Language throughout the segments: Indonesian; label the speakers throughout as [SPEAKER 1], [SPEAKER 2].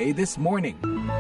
[SPEAKER 1] VOA This Morning.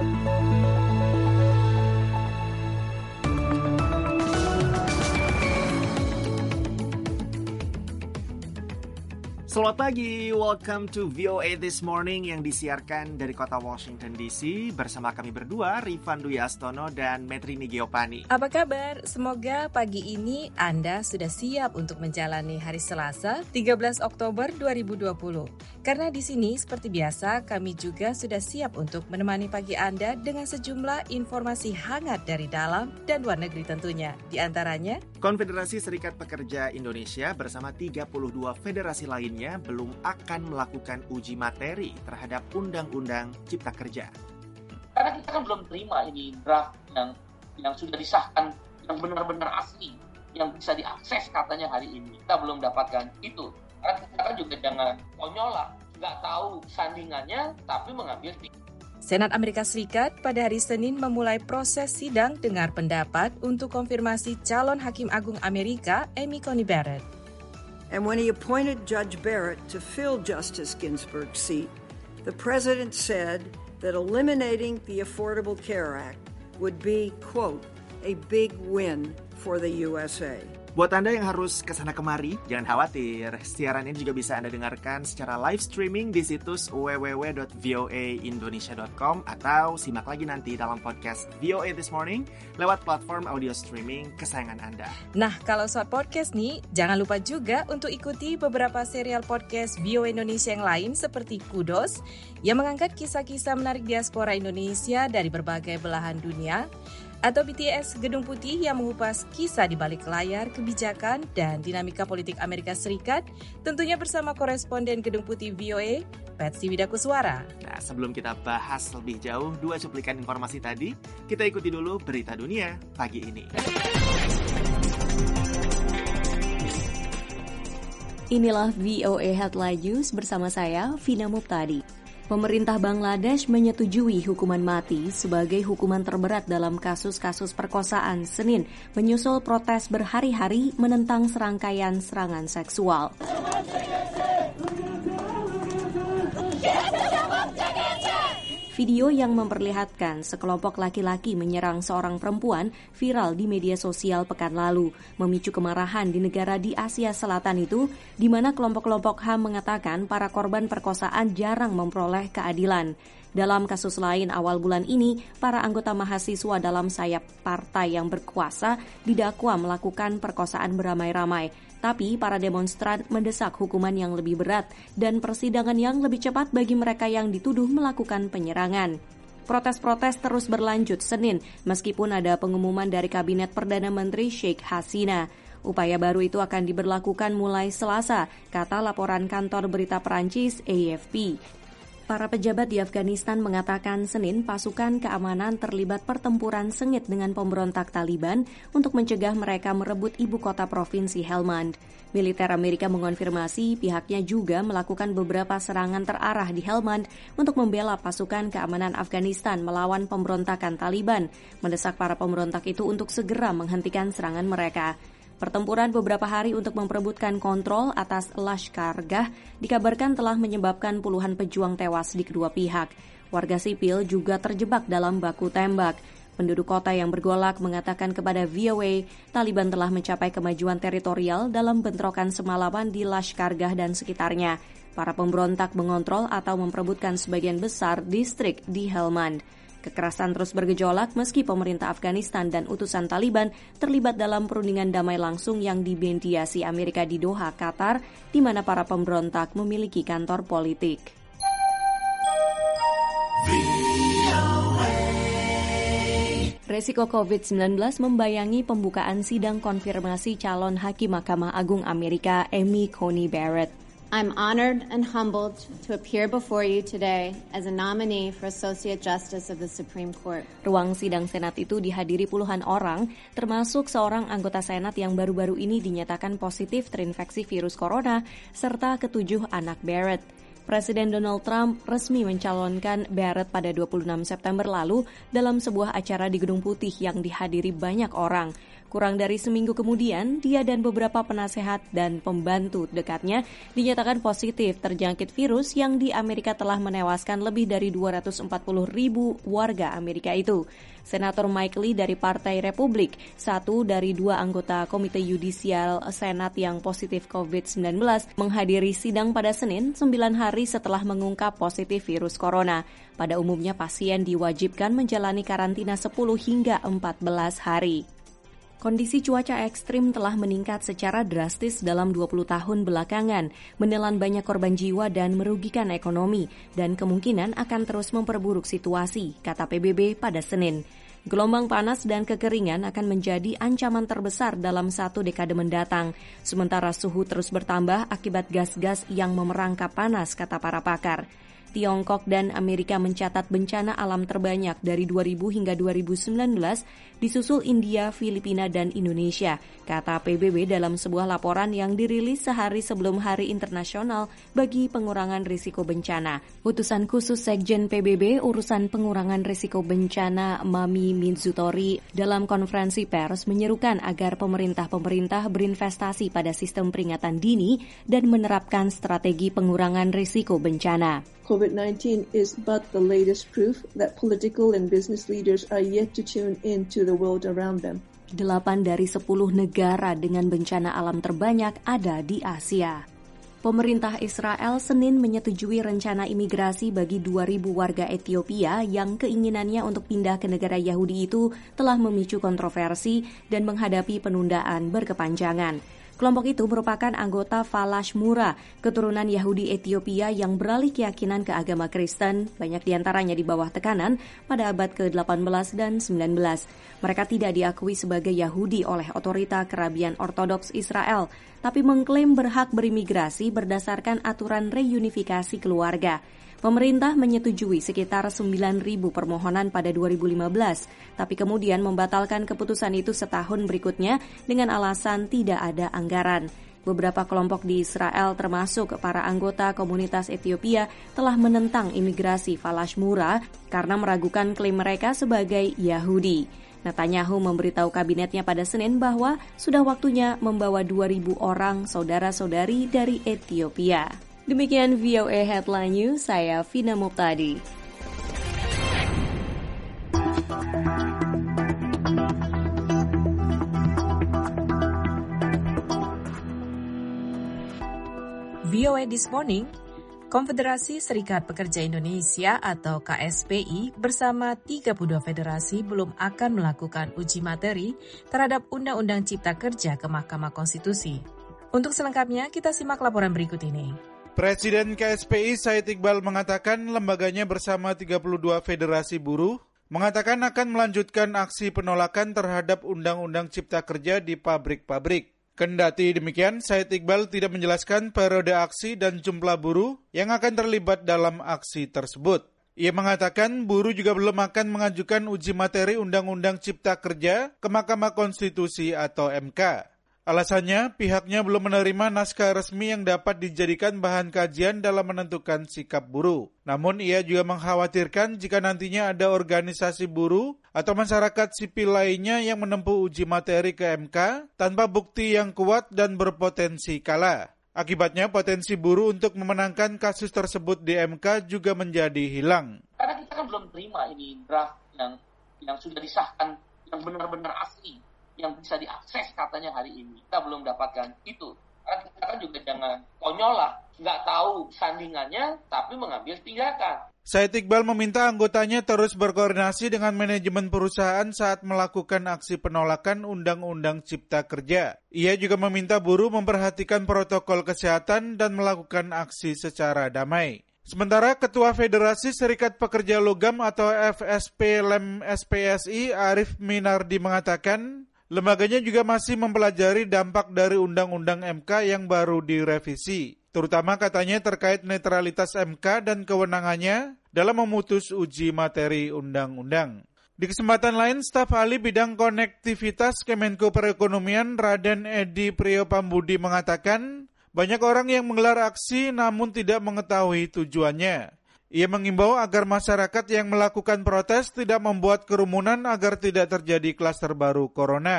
[SPEAKER 2] Selamat pagi, welcome to VOA This Morning yang disiarkan dari kota Washington DC bersama kami berdua, Rifan Dwi Astono dan Metrini Geopani.
[SPEAKER 3] Apa kabar? Semoga pagi ini Anda sudah siap untuk menjalani hari Selasa, 13 Oktober 2020. Karena di sini seperti biasa, kami juga sudah siap untuk menemani pagi Anda dengan sejumlah informasi hangat dari dalam dan luar negeri tentunya. Di antaranya,
[SPEAKER 2] Konfederasi Serikat Pekerja Indonesia bersama 32 federasi lainnya belum akan melakukan uji materi terhadap Undang-Undang Cipta Kerja.
[SPEAKER 4] Karena kita kan belum terima ini draft yang sudah disahkan, yang benar-benar asli, yang bisa diakses katanya hari ini. Kita belum dapatkan itu. Karena kita kan juga jangan konyol lah, nggak tahu sandingannya, tapi mengambil
[SPEAKER 3] Senat Amerika Serikat pada hari Senin memulai proses sidang dengar pendapat untuk konfirmasi calon Hakim Agung Amerika, Amy Coney Barrett.
[SPEAKER 5] And when he appointed Judge Barrett to fill Justice Ginsburg's seat, the president said that eliminating the Affordable Care Act would be, quote, a big win for the USA.
[SPEAKER 2] Buat Anda yang harus kesana kemari, jangan khawatir. Siaran ini juga bisa Anda dengarkan secara live streaming di situs www.voaindonesia.com atau simak lagi nanti dalam podcast VOA This Morning lewat platform audio streaming kesayangan Anda.
[SPEAKER 3] Nah, kalau soal podcast nih, jangan lupa juga untuk ikuti beberapa serial podcast VOA Indonesia yang lain seperti Kudos, yang mengangkat kisah-kisah menarik diaspora Indonesia dari berbagai belahan dunia, atau BTS Gedung Putih yang mengupas kisah di balik layar kebijakan dan dinamika politik Amerika Serikat, tentunya bersama koresponden Gedung Putih VOA, Patsy Widakuswara.
[SPEAKER 2] Nah, sebelum kita bahas lebih jauh dua cuplikan informasi tadi, kita ikuti dulu berita dunia pagi ini.
[SPEAKER 6] Inilah VOA Headline News bersama saya, Vina Muptadi. Pemerintah Bangladesh menyetujui hukuman mati sebagai hukuman terberat dalam kasus-kasus perkosaan Senin, menyusul protes berhari-hari menentang serangkaian serangan seksual. Video yang memperlihatkan sekelompok laki-laki menyerang seorang perempuan viral di media sosial pekan lalu, memicu kemarahan di negara di Asia Selatan itu, di mana kelompok-kelompok HAM mengatakan para korban perkosaan jarang memperoleh keadilan. Dalam kasus lain awal bulan ini, para anggota mahasiswa dalam sayap partai yang berkuasa didakwa melakukan perkosaan beramai-ramai. Tapi para demonstran mendesak hukuman yang lebih berat dan persidangan yang lebih cepat bagi mereka yang dituduh melakukan penyerangan. Protes-protes terus berlanjut Senin, meskipun ada pengumuman dari Kabinet Perdana Menteri Sheikh Hasina. Upaya baru itu akan diberlakukan mulai Selasa, kata laporan kantor berita Perancis AFP. Para pejabat di Afghanistan mengatakan Senin pasukan keamanan terlibat pertempuran sengit dengan pemberontak Taliban untuk mencegah mereka merebut ibu kota provinsi Helmand. Militer Amerika mengonfirmasi pihaknya juga melakukan beberapa serangan terarah di Helmand untuk membela pasukan keamanan Afghanistan melawan pemberontakan Taliban, mendesak para pemberontak itu untuk segera menghentikan serangan mereka. Pertempuran beberapa hari untuk memperebutkan kontrol atas Lashkar-Gah dikabarkan telah menyebabkan puluhan pejuang tewas di kedua pihak. Warga sipil juga terjebak dalam baku tembak. Penduduk kota yang bergolak mengatakan kepada VOA, Taliban telah mencapai kemajuan teritorial dalam bentrokan semalaman di Lashkar-Gah dan sekitarnya. Para pemberontak mengontrol atau memperebutkan sebagian besar distrik di Helmand. Kekerasan terus bergejolak meski pemerintah Afghanistan dan utusan Taliban terlibat dalam perundingan damai langsung yang dimediasi Amerika di Doha, Qatar, di mana para pemberontak memiliki kantor politik. Resiko COVID-19 membayangi pembukaan sidang konfirmasi calon Hakim Mahkamah Agung Amerika Amy Coney Barrett.
[SPEAKER 7] I'm honored and humbled to appear before you today as a nominee for Associate Justice of the Supreme Court.
[SPEAKER 6] Ruang sidang Senat itu dihadiri puluhan orang, termasuk seorang anggota Senat yang baru-baru ini dinyatakan positif terinfeksi virus corona, serta ketujuh anak Barrett. Presiden Donald Trump resmi mencalonkan Barrett pada 26 September lalu dalam sebuah acara di Gedung Putih yang dihadiri banyak orang. Kurang dari seminggu kemudian, dia dan beberapa penasehat dan pembantu dekatnya dinyatakan positif terjangkit virus yang di Amerika telah menewaskan lebih dari 240.000 warga Amerika itu. Senator Mike Lee dari Partai Republik, satu dari dua anggota Komite Yudisial Senat yang positif COVID-19, menghadiri sidang pada Senin 9 hari setelah mengungkap positif virus corona. Pada umumnya pasien diwajibkan menjalani karantina 10 hingga 14 hari. Kondisi cuaca ekstrim telah meningkat secara drastis dalam 20 tahun belakangan, menelan banyak korban jiwa dan merugikan ekonomi, dan kemungkinan akan terus memperburuk situasi, kata PBB pada Senin. Gelombang panas dan kekeringan akan menjadi ancaman terbesar dalam 1 dekade mendatang, sementara suhu terus bertambah akibat gas-gas yang memerangkap panas, kata para pakar. Tiongkok dan Amerika mencatat bencana alam terbanyak dari 2000 hingga 2019, disusul India, Filipina, dan Indonesia, kata PBB dalam sebuah laporan yang dirilis sehari sebelum Hari Internasional bagi Pengurangan Risiko Bencana. Utusan khusus Sekjen PBB urusan pengurangan risiko bencana Mami Mitsutori dalam konferensi pers menyerukan agar pemerintah berinvestasi pada sistem peringatan dini dan menerapkan strategi pengurangan risiko bencana.
[SPEAKER 1] COVID-19 is but the latest proof that political and business leaders are yet to tune into the world around them.
[SPEAKER 6] 8 dari 10 negara dengan bencana alam terbanyak ada di Asia. Pemerintah Israel Senin menyetujui rencana imigrasi bagi 2.000 warga Ethiopia yang keinginannya untuk pindah ke negara Yahudi itu telah memicu kontroversi dan menghadapi penundaan berkepanjangan. Kelompok itu merupakan anggota Falash Mura, keturunan Yahudi Ethiopia yang beralih keyakinan ke agama Kristen, banyak diantaranya di bawah tekanan pada abad ke-18 dan 19. Mereka tidak diakui sebagai Yahudi oleh otorita Kerabian Ortodoks Israel, tapi mengklaim berhak berimigrasi berdasarkan aturan reunifikasi keluarga. Pemerintah menyetujui sekitar 9.000 permohonan pada 2015, tapi kemudian membatalkan keputusan itu setahun berikutnya dengan alasan tidak ada anggaran. Beberapa kelompok di Israel termasuk para anggota komunitas Ethiopia telah menentang imigrasi Falash Mura karena meragukan klaim mereka sebagai Yahudi. Netanyahu memberitahu kabinetnya pada Senin bahwa sudah waktunya membawa 2.000 orang saudara-saudari dari Ethiopia. Demikian VOA Headline News, saya Vina Muptadi.
[SPEAKER 3] VOA This Morning, Konfederasi Serikat Pekerja Indonesia atau KSPI bersama 32 federasi belum akan melakukan uji materi terhadap Undang-Undang Cipta Kerja ke Mahkamah Konstitusi. Untuk selengkapnya, kita simak laporan berikut ini.
[SPEAKER 8] Presiden KSPI Said Iqbal mengatakan lembaganya bersama 32 federasi buruh mengatakan akan melanjutkan aksi penolakan terhadap Undang-Undang Cipta Kerja di pabrik-pabrik. Kendati demikian, Said Iqbal tidak menjelaskan periode aksi dan jumlah buruh yang akan terlibat dalam aksi tersebut. Ia mengatakan buruh juga belum akan mengajukan uji materi Undang-Undang Cipta Kerja ke Mahkamah Konstitusi atau MK. Alasannya, pihaknya belum menerima naskah resmi yang dapat dijadikan bahan kajian dalam menentukan sikap buruh. Namun ia juga mengkhawatirkan jika nantinya ada organisasi buruh atau masyarakat sipil lainnya yang menempuh uji materi ke MK tanpa bukti yang kuat dan berpotensi kalah. Akibatnya potensi buruh untuk memenangkan kasus tersebut di MK juga menjadi hilang.
[SPEAKER 4] Karena kita kan belum terima ini draft yang sudah disahkan, yang benar-benar asli, yang bisa diakses katanya hari ini. Kita belum dapatkan itu. Karena kita kan juga jangan konyol lah, nggak tahu sandingannya, tapi mengambil tindakan.
[SPEAKER 8] Said Iqbal meminta anggotanya terus berkoordinasi dengan manajemen perusahaan saat melakukan aksi penolakan Undang-Undang Cipta Kerja. Ia juga meminta buruh memperhatikan protokol kesehatan dan melakukan aksi secara damai. Sementara Ketua Federasi Serikat Pekerja Logam atau FSP Lem SPSI Arif Minardi mengatakan, lembaganya juga masih mempelajari dampak dari Undang-Undang MK yang baru direvisi, terutama katanya terkait netralitas MK dan kewenangannya dalam memutus uji materi undang-undang. Di kesempatan lain, staf ahli bidang konektivitas Kemenko Perekonomian Raden Edi Priyopambudi mengatakan, banyak orang yang menggelar aksi namun tidak mengetahui tujuannya. Ia mengimbau agar masyarakat yang melakukan protes tidak membuat kerumunan agar tidak terjadi klaster baru corona.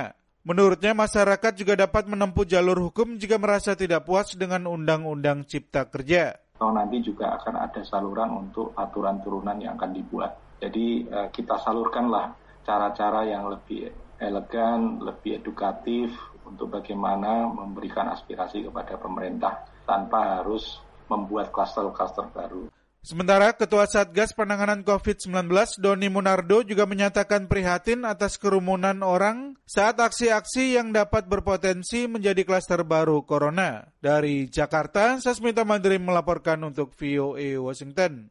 [SPEAKER 8] Menurutnya, masyarakat juga dapat menempuh jalur hukum jika merasa tidak puas dengan Undang-Undang Cipta Kerja.
[SPEAKER 9] Nanti juga akan ada saluran untuk aturan turunan yang akan dibuat. Jadi kita salurkanlah cara-cara yang lebih elegan, lebih edukatif untuk bagaimana memberikan aspirasi kepada pemerintah tanpa harus membuat klaster-klaster baru.
[SPEAKER 8] Sementara Ketua Satgas Penanganan COVID-19 Doni Munardo juga menyatakan prihatin atas kerumunan orang saat aksi-aksi yang dapat berpotensi menjadi klaster baru corona. Dari Jakarta, Sasmita Madrim melaporkan untuk VOA Washington.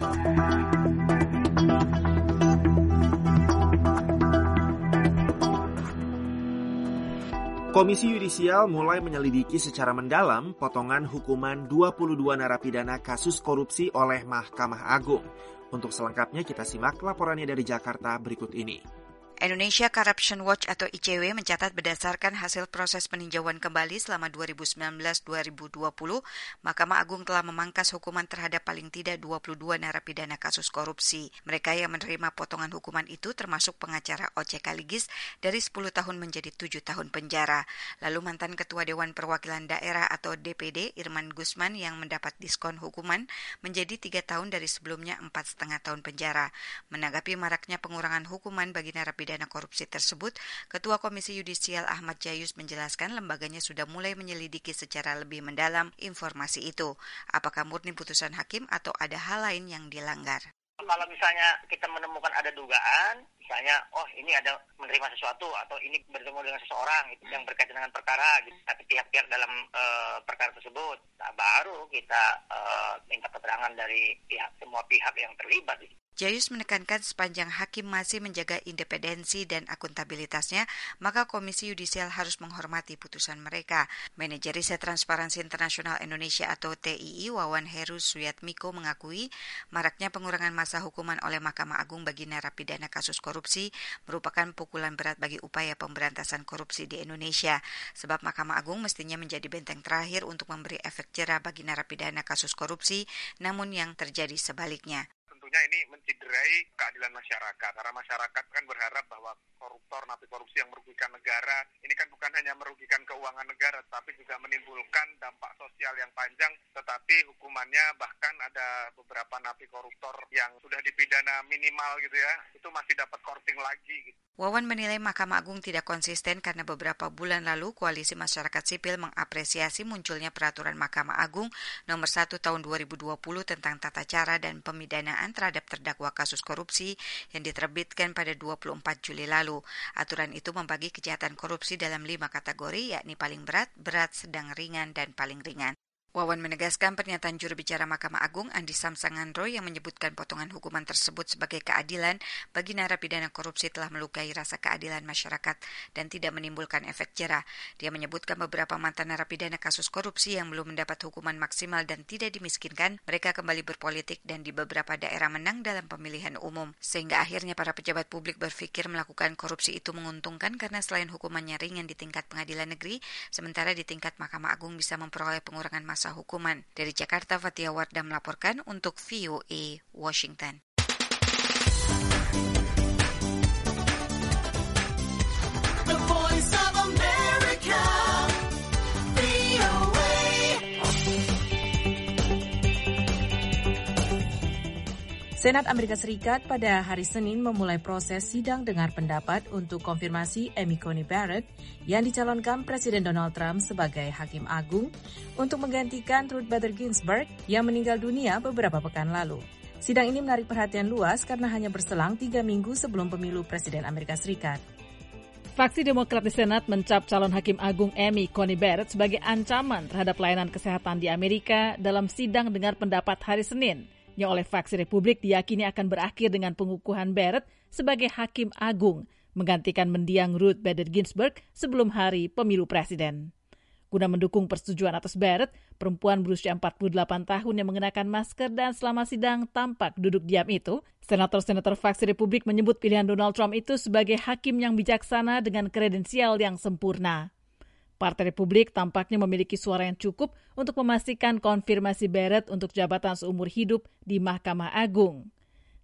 [SPEAKER 2] Komisi Yudisial mulai menyelidiki secara mendalam potongan hukuman 22 narapidana kasus korupsi oleh Mahkamah Agung. Untuk selengkapnya kita simak laporannya dari Jakarta berikut ini.
[SPEAKER 10] Indonesia Corruption Watch atau ICW mencatat berdasarkan hasil proses peninjauan kembali selama 2019-2020, Mahkamah Agung telah memangkas hukuman terhadap paling tidak 22 narapidana kasus korupsi. Mereka yang menerima potongan hukuman itu termasuk pengacara OC Kaligis dari 10 tahun menjadi 7 tahun penjara. Lalu mantan Ketua Dewan Perwakilan Daerah atau DPD Irman Gusman yang mendapat diskon hukuman menjadi 3 tahun dari sebelumnya 4,5 tahun penjara. Menanggapi maraknya pengurangan hukuman bagi narapidana korupsi tersebut, Ketua Komisi Yudisial Ahmad Jayus menjelaskan lembaganya sudah mulai menyelidiki secara lebih mendalam informasi itu. Apakah murni putusan hakim atau ada hal lain yang dilanggar?
[SPEAKER 11] Kalau misalnya kita menemukan ada dugaan, misalnya, ini ada menerima sesuatu atau ini bertemu dengan seseorang yang berkaitan dengan perkara, tapi pihak-pihak dalam perkara tersebut, baru kita minta keterangan dari semua pihak yang terlibat.
[SPEAKER 10] Jayus menekankan sepanjang hakim masih menjaga independensi dan akuntabilitasnya, maka Komisi Yudisial harus menghormati putusan mereka. Manajer Riset Transparansi Internasional Indonesia atau TII, Wawan Heru Suyatmiko mengakui maraknya pengurangan masa hukuman oleh Mahkamah Agung bagi narapidana kasus korupsi merupakan pukulan berat bagi upaya pemberantasan korupsi di Indonesia. Sebab Mahkamah Agung mestinya menjadi benteng terakhir untuk memberi efek jerah bagi narapidana kasus korupsi, namun yang terjadi sebaliknya.
[SPEAKER 12] Tentunya ini mencederai keadilan masyarakat, karena masyarakat kan berharap bahwa koruptor, napi korupsi yang merugikan negara, ini kan bukan hanya merugikan keuangan negara, tapi juga menimbulkan dampak sosial yang panjang, tetapi hukumannya bahkan ada beberapa napi koruptor yang sudah dipidana minimal gitu ya, itu masih dapat korting lagi gitu.
[SPEAKER 10] Wawan menilai Mahkamah Agung tidak konsisten karena beberapa bulan lalu Koalisi Masyarakat Sipil mengapresiasi munculnya Peraturan Mahkamah Agung Nomor 1 Tahun 2020 tentang tata cara dan pemidanaan terhadap terdakwa kasus korupsi yang diterbitkan pada 24 Juli lalu. Aturan itu membagi kejahatan korupsi dalam 5 kategori, yakni paling berat, berat, sedang ringan, dan paling ringan. Wawan menegaskan pernyataan juru bicara Mahkamah Agung Andi Samsangandro yang menyebutkan potongan hukuman tersebut sebagai keadilan bagi narapidana korupsi telah melukai rasa keadilan masyarakat dan tidak menimbulkan efek jerah. Dia menyebutkan beberapa mantan narapidana kasus korupsi yang belum mendapat hukuman maksimal dan tidak dimiskinkan, mereka kembali berpolitik dan di beberapa daerah menang dalam pemilihan umum. Sehingga akhirnya para pejabat publik berpikir melakukan korupsi itu menguntungkan karena selain hukumannya ringan di tingkat pengadilan negeri, sementara di tingkat Mahkamah Agung bisa memperoleh pengurangan masa hukuman. Dari Jakarta, Fatia Wardah melaporkan untuk VOA Washington.
[SPEAKER 13] The Voice of America, VOA.
[SPEAKER 3] Senat Amerika Serikat pada hari Senin memulai proses sidang dengar pendapat untuk konfirmasi Amy Coney Barrett yang dicalonkan Presiden Donald Trump sebagai Hakim Agung untuk menggantikan Ruth Bader Ginsburg yang meninggal dunia beberapa pekan lalu. Sidang ini menarik perhatian luas karena hanya berselang 3 minggu sebelum pemilu Presiden Amerika Serikat.
[SPEAKER 14] Fraksi Demokrat di Senat mencap calon Hakim Agung Amy Coney Barrett sebagai ancaman terhadap layanan kesehatan di Amerika dalam sidang dengar pendapat hari Senin, yang oleh fraksi Republik diyakini akan berakhir dengan pengukuhan Barrett sebagai Hakim Agung, menggantikan mendiang Ruth Bader Ginsburg sebelum hari pemilu presiden. Guna mendukung persetujuan atas Barrett, perempuan berusia 48 tahun yang mengenakan masker dan selama sidang tampak duduk diam itu, senator-senator fraksi Republik menyebut pilihan Donald Trump itu sebagai hakim yang bijaksana dengan kredensial yang sempurna. Partai Republik tampaknya memiliki suara yang cukup untuk memastikan konfirmasi Barrett untuk jabatan seumur hidup di Mahkamah Agung.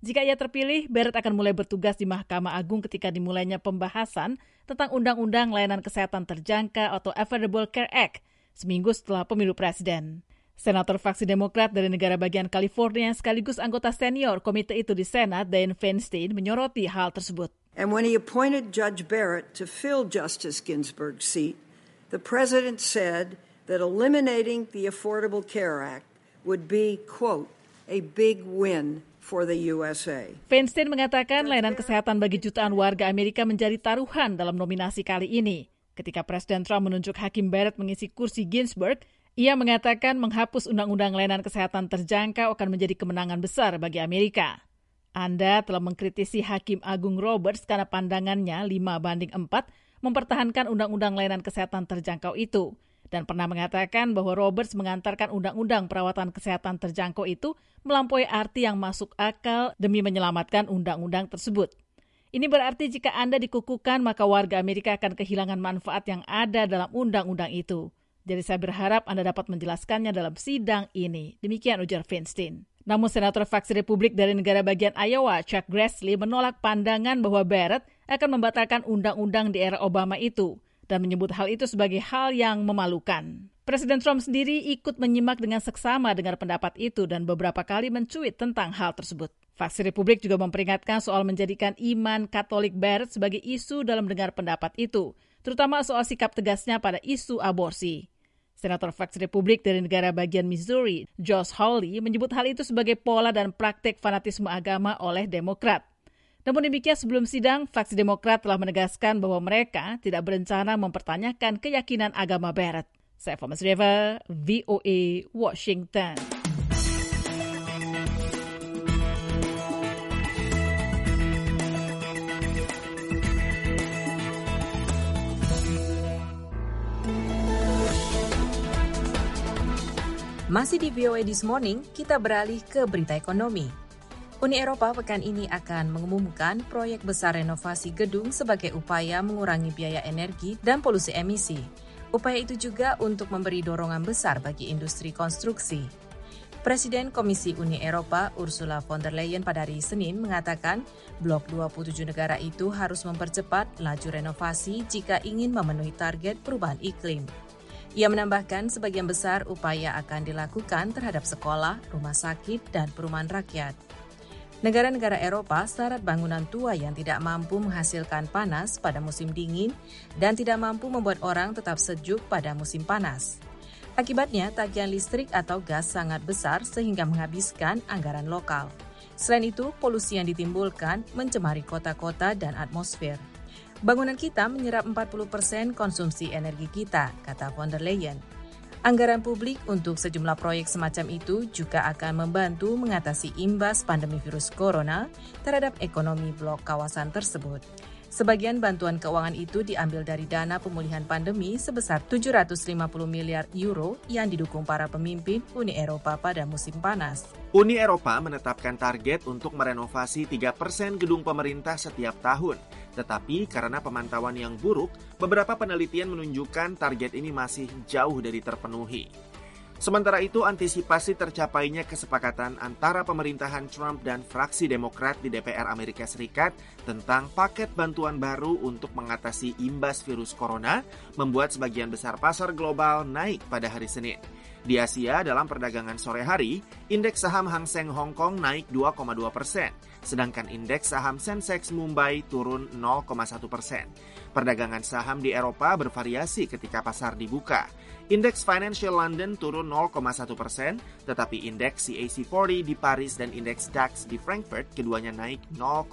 [SPEAKER 14] Jika ia terpilih, Barrett akan mulai bertugas di Mahkamah Agung ketika dimulainya pembahasan tentang Undang-Undang Layanan Kesehatan Terjangkau atau Affordable Care Act, seminggu setelah pemilu presiden. Senator fraksi Demokrat dari negara bagian California sekaligus anggota senior komite itu di Senat, Dianne Feinstein, menyoroti hal tersebut.
[SPEAKER 5] And when he appointed Judge Barrett to fill Justice Ginsburg's seat, the president said that eliminating the Affordable Care Act would be, quote, a big win for the USA.
[SPEAKER 14] Feinstein mengatakan layanan kesehatan bagi jutaan warga Amerika menjadi taruhan dalam nominasi kali ini. Ketika Presiden Trump menunjuk Hakim Barrett mengisi kursi Ginsburg, ia mengatakan menghapus Undang-Undang Layanan Kesehatan Terjangkau akan menjadi kemenangan besar bagi Amerika. Anda telah mengkritisi Hakim Agung Roberts karena pandangannya 5-4 mempertahankan Undang-Undang Layanan Kesehatan Terjangkau itu, dan pernah mengatakan bahwa Roberts mengantarkan Undang-Undang Perawatan Kesehatan Terjangkau itu melampaui arti yang masuk akal demi menyelamatkan undang-undang tersebut. Ini berarti jika Anda dikukuhkan, maka warga Amerika akan kehilangan manfaat yang ada dalam undang-undang itu. Jadi saya berharap Anda dapat menjelaskannya dalam sidang ini. Demikian ujar Feinstein. Namun Senator fraksi Republik dari negara bagian Iowa, Chuck Grassley, menolak pandangan bahwa Barrett akan membatalkan undang-undang di era Obama itu dan menyebut hal itu sebagai hal yang memalukan. Presiden Trump sendiri ikut menyimak dengan seksama dengar pendapat itu dan beberapa kali mencuit tentang hal tersebut. Fraksi Republik juga memperingatkan soal menjadikan iman Katolik Barrett sebagai isu dalam dengar pendapat itu, terutama soal sikap tegasnya pada isu aborsi. Senator fraksi Republik dari negara bagian Missouri, Josh Hawley, menyebut hal itu sebagai pola dan praktek fanatisme agama oleh Demokrat. Namun demikian sebelum sidang, fraksi Demokrat telah menegaskan bahwa mereka tidak berencana mempertanyakan keyakinan agama Barrett. Saya Thomas Reva, VOA, Washington.
[SPEAKER 3] Masih di VOA This Morning, kita beralih ke berita ekonomi. Uni Eropa pekan ini akan mengumumkan proyek besar renovasi gedung sebagai upaya mengurangi biaya energi dan polusi emisi. Upaya itu juga untuk memberi dorongan besar bagi industri konstruksi. Presiden Komisi Uni Eropa Ursula von der Leyen pada hari Senin mengatakan blok 27 negara itu harus mempercepat laju renovasi jika ingin memenuhi target perubahan iklim. Ia menambahkan sebagian besar upaya akan dilakukan terhadap sekolah, rumah sakit, dan perumahan rakyat. Negara-negara Eropa syarat bangunan tua yang tidak mampu menghasilkan panas pada musim dingin dan tidak mampu membuat orang tetap sejuk pada musim panas. Akibatnya, tagihan listrik atau gas sangat besar sehingga menghabiskan anggaran lokal. Selain itu, polusi yang ditimbulkan mencemari kota-kota dan atmosfer. Bangunan kita menyerap 40% konsumsi energi kita, kata von der Leyen. Anggaran publik untuk sejumlah proyek semacam itu juga akan membantu mengatasi imbas pandemi virus corona terhadap ekonomi blok kawasan tersebut. Sebagian bantuan keuangan itu diambil dari dana pemulihan pandemi sebesar 750 miliar euro yang didukung para pemimpin Uni Eropa pada musim panas.
[SPEAKER 2] Uni Eropa menetapkan target untuk merenovasi 3% gedung pemerintah setiap tahun. Tetapi karena pemantauan yang buruk, beberapa penelitian menunjukkan target ini masih jauh dari terpenuhi. Sementara itu, antisipasi tercapainya kesepakatan antara pemerintahan Trump dan fraksi Demokrat di DPR Amerika Serikat tentang paket bantuan baru untuk mengatasi imbas virus corona membuat sebagian besar pasar global naik pada hari Senin. Di Asia, dalam perdagangan sore hari, indeks saham Hang Seng Hong Kong naik 2,2%, sedangkan indeks saham Sensex Mumbai turun 0,1%. Perdagangan saham di Eropa bervariasi ketika pasar dibuka. Indeks Financial London turun 0,1%, tetapi indeks CAC 40 di Paris dan indeks DAX di Frankfurt keduanya naik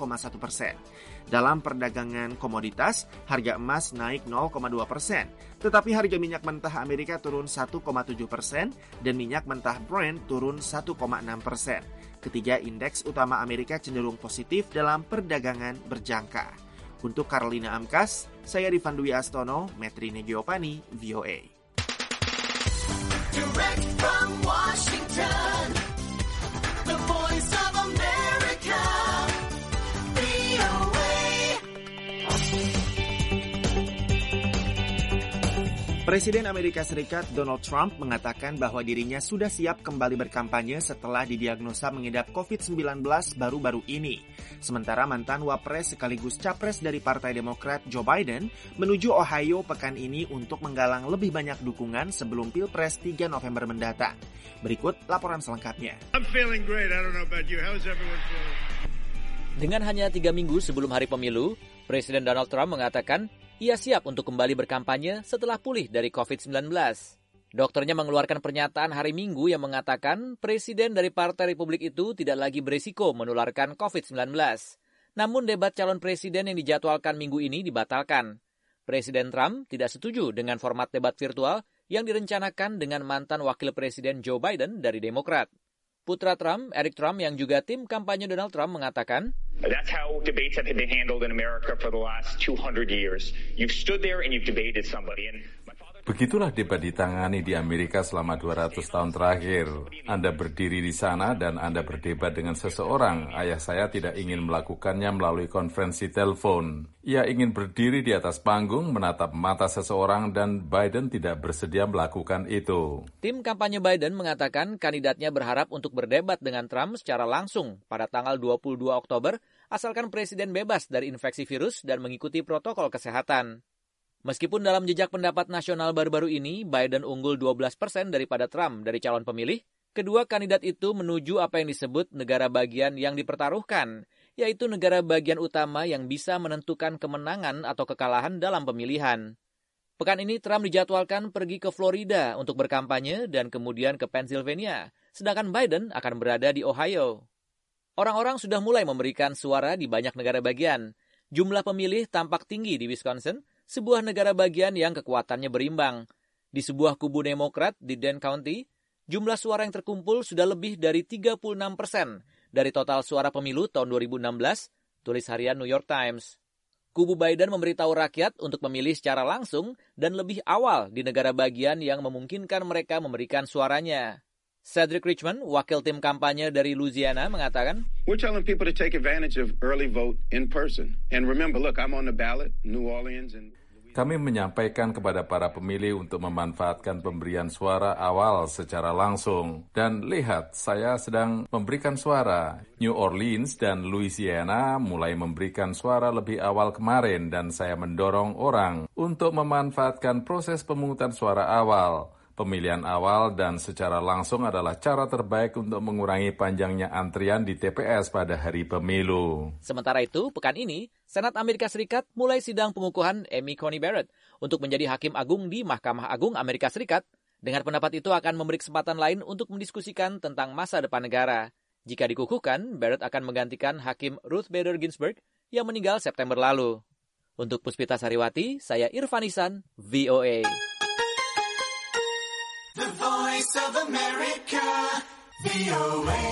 [SPEAKER 2] 0,1%. Dalam perdagangan komoditas, harga emas naik 0,2%, tetapi harga minyak mentah Amerika turun 1,7% dan minyak mentah Brent turun 1,6%. Ketiga indeks utama Amerika cenderung positif dalam perdagangan berjangka. Untuk Carolina Amkas, saya Rifan Dwi Astono, Metri Negiopani, VOA.
[SPEAKER 13] Direct from Washington, the voice of America, VOA.
[SPEAKER 2] Presiden Amerika Serikat Donald Trump mengatakan bahwa dirinya sudah siap kembali berkampanye setelah didiagnosa mengidap COVID-19 baru-baru ini. Sementara mantan wapres sekaligus capres dari Partai Demokrat Joe Biden menuju Ohio pekan ini untuk menggalang lebih banyak dukungan sebelum Pilpres 3 November mendatang. Berikut laporan selengkapnya.
[SPEAKER 15] I'm feeling great. I don't know about you. How is everyone feeling?
[SPEAKER 16] Dengan hanya 3 minggu sebelum hari pemilu, Presiden Donald Trump mengatakan ia siap untuk kembali berkampanye setelah pulih dari COVID-19. Dokternya mengeluarkan pernyataan hari Minggu yang mengatakan Presiden dari Partai Republik itu tidak lagi berisiko menularkan COVID-19. Namun debat calon presiden yang dijadwalkan minggu ini dibatalkan. Presiden Trump tidak setuju dengan format debat virtual yang direncanakan dengan mantan wakil presiden Joe Biden dari Demokrat. Putra Trump, Eric Trump, yang juga tim kampanye Donald Trump mengatakan,
[SPEAKER 17] That's how debates have been handled in America for the last 200 years. You've stood there and you've debated somebody.
[SPEAKER 18] Begitulah debat ditangani di Amerika selama 200 tahun terakhir. Anda berdiri di sana dan Anda berdebat dengan seseorang. Ayah saya tidak ingin melakukannya melalui konferensi telepon. Ia ingin berdiri di atas panggung, menatap mata seseorang, dan Biden tidak bersedia melakukan itu.
[SPEAKER 16] Tim kampanye Biden mengatakan kandidatnya berharap untuk berdebat dengan Trump secara langsung pada tanggal 22 Oktober, asalkan presiden bebas dari infeksi virus dan mengikuti protokol kesehatan. Meskipun dalam jejak pendapat nasional baru-baru ini, Biden unggul 12% daripada Trump dari calon pemilih, kedua kandidat itu menuju apa yang disebut negara bagian yang dipertaruhkan, yaitu negara bagian utama yang bisa menentukan kemenangan atau kekalahan dalam pemilihan. Pekan ini Trump dijadwalkan pergi ke Florida untuk berkampanye dan kemudian ke Pennsylvania, sedangkan Biden akan berada di Ohio. Orang-orang sudah mulai memberikan suara di banyak negara bagian. Jumlah pemilih tampak tinggi di Wisconsin, sebuah negara bagian yang kekuatannya berimbang. Di sebuah kubu Demokrat di Dane County, jumlah suara yang terkumpul sudah lebih dari 36% dari total suara pemilu tahun 2016, tulis harian New York Times. Kubu Biden memberitahu rakyat untuk memilih secara langsung dan lebih awal di negara bagian yang memungkinkan mereka memberikan suaranya. Cedric Richmond, wakil tim kampanye dari Louisiana, mengatakan,
[SPEAKER 19] We're telling people to take advantage of early vote in person. And remember, look, I'm on the ballot, New Orleans and...
[SPEAKER 18] Kami menyampaikan kepada para pemilih untuk memanfaatkan pemberian suara awal secara langsung. Dan lihat, saya sedang memberikan suara. New Orleans dan Louisiana mulai memberikan suara lebih awal kemarin dan saya mendorong orang untuk memanfaatkan proses pemungutan suara awal. Pemilihan awal dan secara langsung adalah cara terbaik untuk mengurangi panjangnya antrian di TPS pada hari pemilu.
[SPEAKER 16] Sementara itu, pekan ini, Senat Amerika Serikat mulai sidang pengukuhan Amy Coney Barrett untuk menjadi Hakim Agung di Mahkamah Agung Amerika Serikat. Dengan pendapat itu akan memberi kesempatan lain untuk mendiskusikan tentang masa depan negara. Jika dikukuhkan, Barrett akan menggantikan Hakim Ruth Bader Ginsburg yang meninggal September lalu. Untuk Puspita Sariwati, saya Irfan Ihsan, VOA.
[SPEAKER 13] The Voice of America, VOA.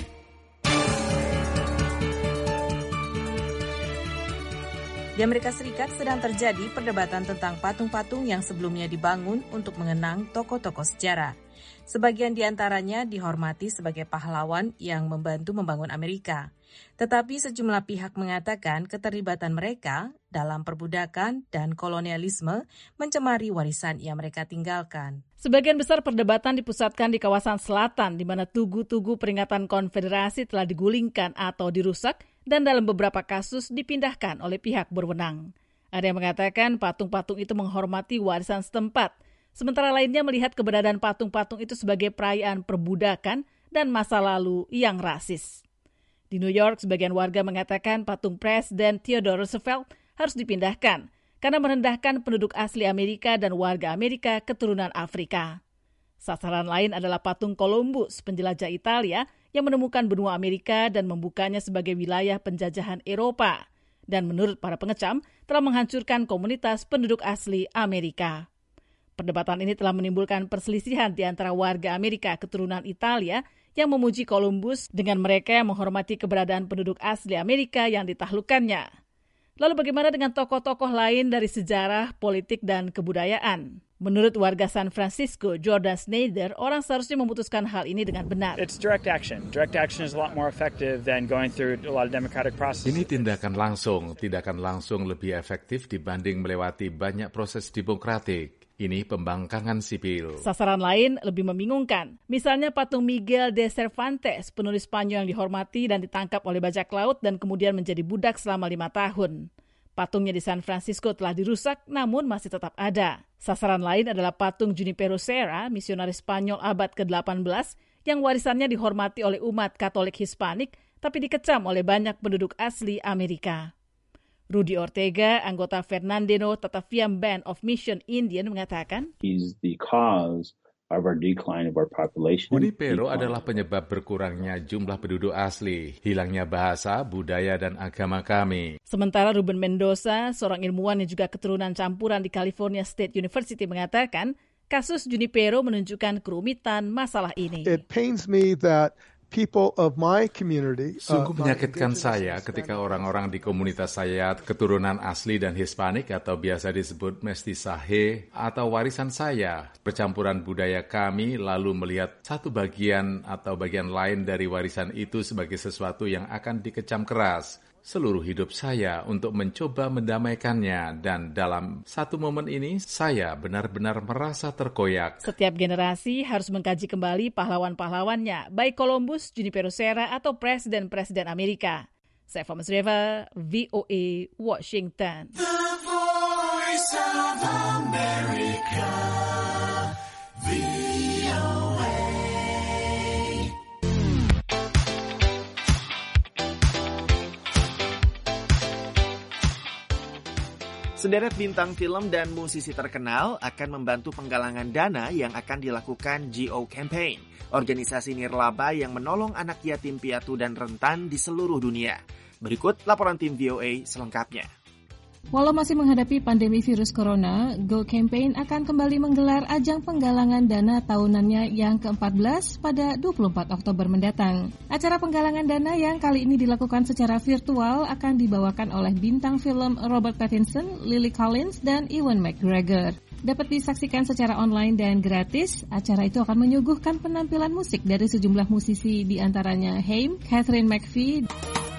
[SPEAKER 3] Di Amerika Serikat sedang terjadi perdebatan tentang patung-patung yang sebelumnya dibangun untuk mengenang tokoh-tokoh sejarah. Sebagian di antaranya dihormati sebagai pahlawan yang membantu membangun Amerika. Tetapi sejumlah pihak mengatakan keterlibatan mereka dalam perbudakan dan kolonialisme mencemari warisan yang mereka tinggalkan.
[SPEAKER 14] Sebagian besar perdebatan dipusatkan di kawasan selatan, di mana tugu-tugu peringatan konfederasi telah digulingkan atau dirusak, dan dalam beberapa kasus dipindahkan oleh pihak berwenang. Ada yang mengatakan patung-patung itu menghormati warisan setempat, sementara lainnya melihat keberadaan patung-patung itu sebagai perayaan perbudakan dan masa lalu yang rasis. Di New York, sebagian warga mengatakan patung Presiden Theodore Roosevelt harus dipindahkan karena merendahkan penduduk asli Amerika dan warga Amerika keturunan Afrika. Sasaran lain adalah patung Columbus, penjelajah Italia yang menemukan benua Amerika dan membukanya sebagai wilayah penjajahan Eropa, dan menurut para pengecam telah menghancurkan komunitas penduduk asli Amerika. Perdebatan ini telah menimbulkan perselisihan di antara warga Amerika keturunan Italia yang memuji Columbus dengan mereka yang menghormati keberadaan penduduk asli Amerika yang ditaklukkannya. Lalu bagaimana dengan tokoh-tokoh lain dari sejarah, politik, dan kebudayaan? Menurut warga San Francisco, Jordan Snyder, orang seharusnya memutuskan hal ini dengan benar.
[SPEAKER 20] It's direct action. Direct action is a lot more effective than going through a lot of democratic processes.
[SPEAKER 18] Ini tindakan langsung lebih efektif dibanding melewati banyak proses demokratik. Ini pembangkangan sipil.
[SPEAKER 14] Sasaran lain lebih membingungkan. Misalnya patung Miguel de Cervantes, penulis Spanyol yang dihormati dan ditangkap oleh bajak laut dan kemudian menjadi budak selama 5 tahun. Patungnya di San Francisco telah dirusak, namun masih tetap ada. Sasaran lain adalah patung Junipero Serra, misionaris Spanyol abad ke-18, yang warisannya dihormati oleh umat Katolik Hispanik, tapi dikecam oleh banyak penduduk asli Amerika. Rudy Ortega, anggota Fernandino Tataviam Band of Mission Indian, mengatakan,
[SPEAKER 21] He's the cause of our decline of our population.
[SPEAKER 18] Junipero adalah penyebab berkurangnya jumlah penduduk asli, hilangnya bahasa, budaya, dan agama kami.
[SPEAKER 14] Sementara Ruben Mendoza, seorang ilmuwan yang juga keturunan campuran di California State University, mengatakan kasus Junipero menunjukkan kerumitan masalah ini.
[SPEAKER 22] It pains me that people of my community,
[SPEAKER 18] sungguh menyakitkan saya ketika orang-orang di komunitas saya keturunan asli dan Hispanik atau biasa disebut mestizaje atau warisan saya, percampuran budaya kami, lalu melihat satu bagian atau bagian lain dari warisan itu sebagai sesuatu yang akan dikecam keras. Seluruh hidup saya untuk mencoba mendamaikannya, dan dalam satu momen ini saya benar-benar merasa terkoyak.
[SPEAKER 14] Setiap generasi harus mengkaji kembali pahlawan-pahlawannya, baik Columbus, Junipero Serra, atau presiden-presiden Amerika. Saya Thomas Reva, VOA, Washington.
[SPEAKER 13] The Voice of America, VOA.
[SPEAKER 2] Sederet bintang film dan musisi terkenal akan membantu penggalangan dana yang akan dilakukan GO Campaign, organisasi nirlaba yang menolong anak yatim piatu dan rentan di seluruh dunia. Berikut laporan tim VOA selengkapnya.
[SPEAKER 23] Walau masih menghadapi pandemi virus corona, Go Campaign akan kembali menggelar ajang penggalangan dana tahunannya yang ke-14 pada 24 Oktober mendatang. Acara penggalangan dana yang kali ini dilakukan secara virtual akan dibawakan oleh bintang film Robert Pattinson, Lily Collins, dan Ewan McGregor. Dapat disaksikan secara online dan gratis, acara itu akan menyuguhkan penampilan musik dari sejumlah musisi di antaranya Haim, Catherine McPhee,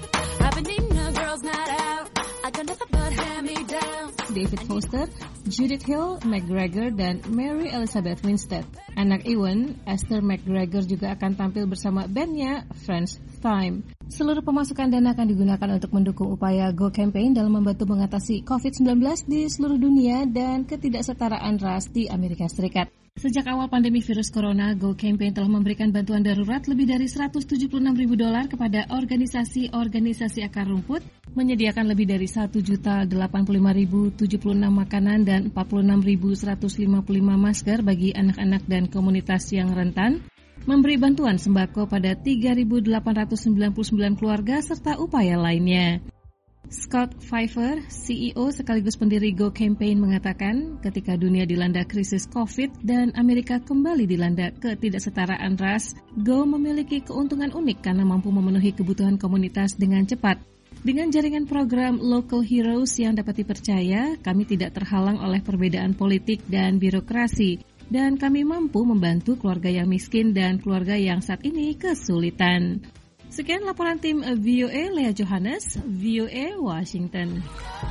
[SPEAKER 23] David Foster, Judith Hill, McGregor, dan Mary Elizabeth Winstead. Anak Ewan, Esther McGregor, juga akan tampil bersama bandnya Friends Time. Seluruh pemasukan dana akan digunakan untuk mendukung upaya Go Campaign dalam membantu mengatasi COVID-19 di seluruh dunia dan ketidaksetaraan ras di Amerika Serikat. Sejak awal pandemi virus corona, Go Campaign telah memberikan bantuan darurat lebih dari $176.000 kepada organisasi-organisasi akar rumput, menyediakan lebih dari 1.085.076 makanan dan 46.155 masker bagi anak-anak dan komunitas yang rentan, memberi bantuan sembako pada 3.899 keluarga serta upaya lainnya. Scott Pfeiffer, CEO sekaligus pendiri Go Campaign, mengatakan ketika dunia dilanda krisis COVID dan Amerika kembali dilanda ketidaksetaraan ras, Go memiliki keuntungan unik karena mampu memenuhi kebutuhan komunitas dengan cepat. Dengan jaringan program Local Heroes yang dapat dipercaya, kami tidak terhalang oleh perbedaan politik dan birokrasi, dan kami mampu membantu keluarga yang miskin dan keluarga yang saat ini kesulitan. Sekian laporan tim VOA, Lea Johannes, VOA Washington.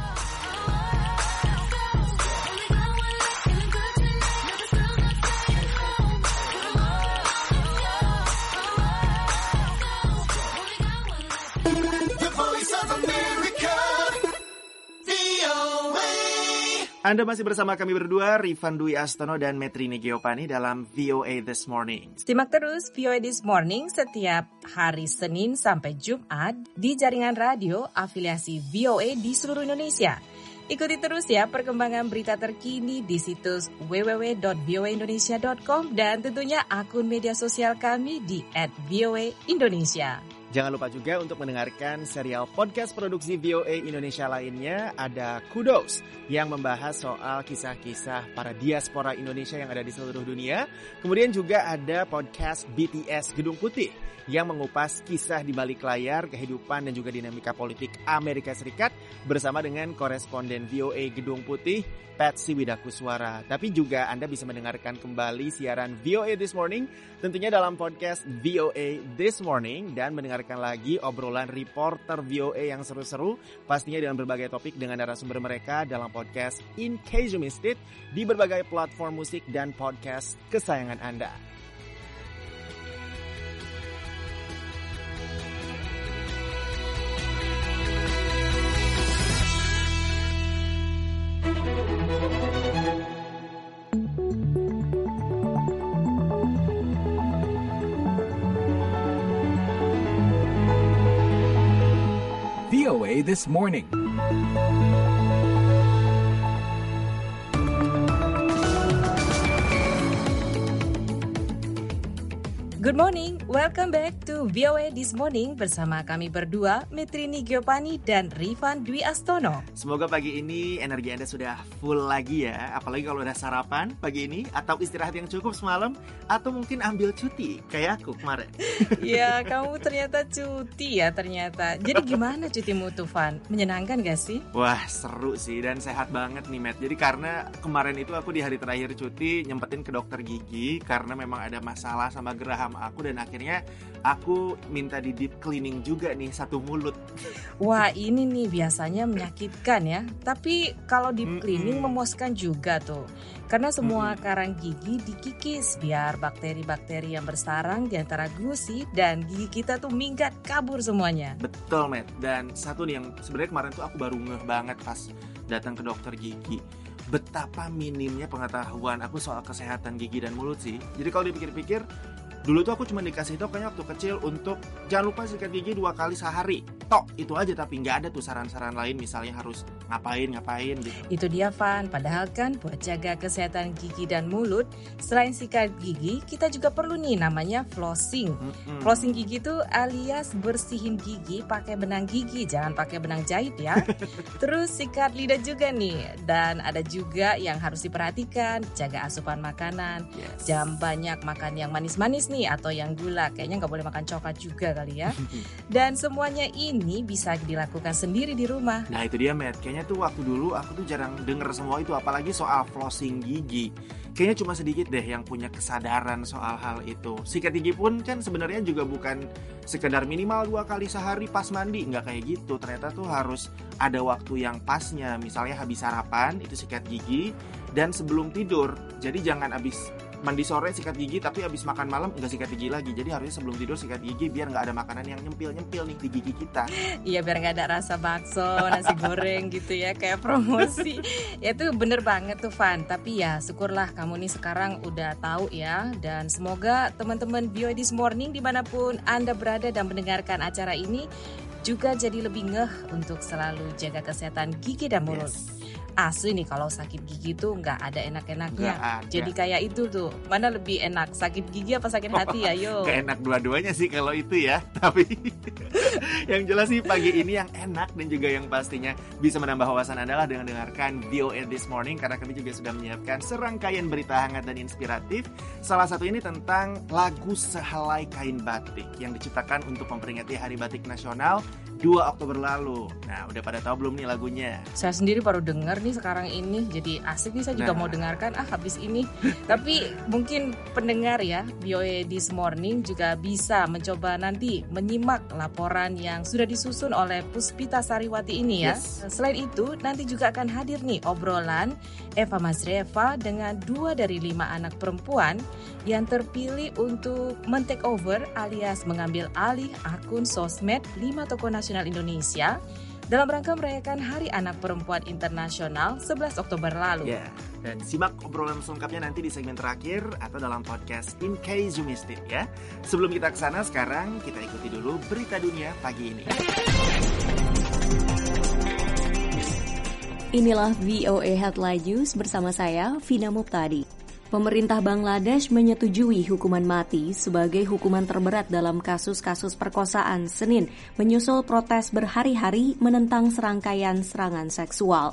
[SPEAKER 2] Anda masih bersama kami berdua, Rifan Dwi Astono dan Metrine Geopani dalam VOA This Morning.
[SPEAKER 3] Simak terus VOA This Morning setiap hari Senin sampai Jumat di jaringan radio afiliasi VOA di seluruh Indonesia. Ikuti terus ya perkembangan berita terkini di situs www.voaindonesia.com dan tentunya akun media sosial kami di @voaindonesia.
[SPEAKER 2] Jangan lupa juga untuk mendengarkan serial podcast produksi VOA Indonesia lainnya, ada Kudos, yang membahas soal kisah-kisah para diaspora Indonesia yang ada di seluruh dunia. Kemudian juga ada podcast BTS Gedung Putih, yang mengupas kisah di balik layar, kehidupan dan juga dinamika politik Amerika Serikat bersama dengan koresponden VOA Gedung Putih, Patsy Widakuswara. Tapi juga Anda bisa mendengarkan kembali siaran VOA This Morning tentunya dalam podcast VOA This Morning dan mendengarkan lagi obrolan reporter VOA yang seru-seru pastinya dengan berbagai topik dengan narasumber mereka dalam podcast In Case You Missed It di berbagai platform musik dan podcast kesayangan Anda.
[SPEAKER 1] VOA This Morning.
[SPEAKER 3] Good morning, welcome back to VOA This Morning bersama kami berdua, Metrini Giovanni dan Rifan Dwi Astono.
[SPEAKER 2] Semoga pagi ini energi Anda sudah full lagi ya, apalagi kalau udah sarapan pagi ini, atau istirahat yang cukup semalam, atau mungkin ambil cuti, kayak aku kemarin.
[SPEAKER 3] Ya, kamu ternyata cuti ya ternyata. Jadi gimana cutimu tuh, Van? Menyenangkan gak sih?
[SPEAKER 2] Wah, seru sih dan sehat banget nih, Matt. Jadi karena kemarin itu aku di hari terakhir cuti nyempetin ke dokter gigi karena memang ada masalah sama geraham aku dan akhirnya aku minta di deep cleaning juga nih satu mulut.
[SPEAKER 3] Wah, ini nih biasanya menyakitkan ya. Tapi kalau deep cleaning memuaskan juga tuh. Karena semua karang gigi dikikis biar bakteri-bakteri yang bersarang di antara gusi dan gigi kita tuh minggat kabur semuanya.
[SPEAKER 2] Betul, Matt. Dan satu nih yang sebenarnya kemarin tuh aku baru ngeh banget pas datang ke dokter gigi. Betapa minimnya pengetahuan aku soal kesehatan gigi dan mulut sih. Jadi kalau dipikir-pikir, dulu tuh aku cuma dikasih tau kayaknya waktu kecil untuk jangan lupa sikat gigi 2 kali sehari. Tok, itu aja, tapi nggak ada tuh saran-saran lain misalnya harus ngapain gitu.
[SPEAKER 3] Itu dia, Van. Padahal kan buat jaga kesehatan gigi dan mulut, selain sikat gigi, kita juga perlu nih namanya flossing. Flossing gigi tuh alias bersihin gigi pakai benang gigi, jangan pakai benang jahit ya. Terus sikat lidah juga nih. Dan ada juga yang harus diperhatikan, jaga asupan makanan. Jangan banyak makan yang manis-manis nih atau yang gula, kayaknya nggak boleh makan coklat juga kali ya. Dan semuanya ini bisa dilakukan sendiri di rumah.
[SPEAKER 2] Nah itu dia, Matt, kayaknya tuh waktu dulu aku tuh jarang denger semua itu, apalagi soal flossing gigi. Kayaknya cuma sedikit deh yang punya kesadaran soal hal itu. Sikat gigi pun kan sebenarnya juga bukan sekedar minimal 2 kali sehari pas mandi, nggak kayak gitu. Ternyata tuh harus ada waktu yang pasnya, misalnya habis sarapan itu sikat gigi dan sebelum tidur. Jadi jangan habis mandi sore sikat gigi tapi habis makan malam nggak sikat gigi lagi. Jadi harusnya sebelum tidur sikat gigi biar nggak ada makanan yang nyempil-nyempil nih di gigi kita.
[SPEAKER 3] Iya, biar nggak ada rasa bakso, nasi goreng gitu ya, kayak promosi. Ya itu bener banget tuh, Van. Tapi ya syukurlah kamu nih sekarang udah tahu ya. Dan semoga teman-teman VOA This Morning dimanapun Anda berada dan mendengarkan acara ini juga jadi lebih ngeh untuk selalu jaga kesehatan gigi dan mulut. Asli nih kalau sakit gigi tuh nggak ada enak-enaknya. Jadi kayak itu tuh, mana lebih enak, sakit gigi apa sakit hati ya, yo?
[SPEAKER 2] Gak enak dua-duanya sih kalau itu ya. Tapi yang jelas sih pagi ini yang enak dan juga yang pastinya bisa menambah wawasan Anda lah dengan dengarkan VOA This Morning. Karena kami juga sudah menyiapkan serangkaian berita hangat dan inspiratif. Salah satu ini tentang lagu Sehelai Kain Batik yang diciptakan untuk memperingati Hari Batik Nasional 2 Oktober lalu. Nah, udah pada tahu belum nih lagunya?
[SPEAKER 3] Saya sendiri baru dengar nih sekarang ini, jadi asik nih, saya juga mau dengarkan habis ini. Tapi mungkin pendengar ya VOA This Morning juga bisa mencoba nanti menyimak laporan yang sudah disusun oleh Puspita Sariwati ini ya. Selain itu nanti juga akan hadir nih obrolan Eva Mazreva dengan 2 dari 5 anak perempuan yang terpilih untuk men-take over alias mengambil alih akun sosmed 5 tokoh nasional Indonesia dalam rangka merayakan Hari Anak Perempuan Internasional 11 Oktober lalu.
[SPEAKER 2] Ya, dan simak obrolan selengkapnya nanti di segmen terakhir atau dalam podcast In Case You Missed It ya. Sebelum kita ke sana, sekarang kita ikuti dulu berita dunia pagi ini.
[SPEAKER 6] Inilah VOA Headline News bersama saya, Vina Muptadi. Pemerintah Bangladesh menyetujui hukuman mati sebagai hukuman terberat dalam kasus-kasus perkosaan Senin, menyusul protes berhari-hari menentang serangkaian serangan seksual.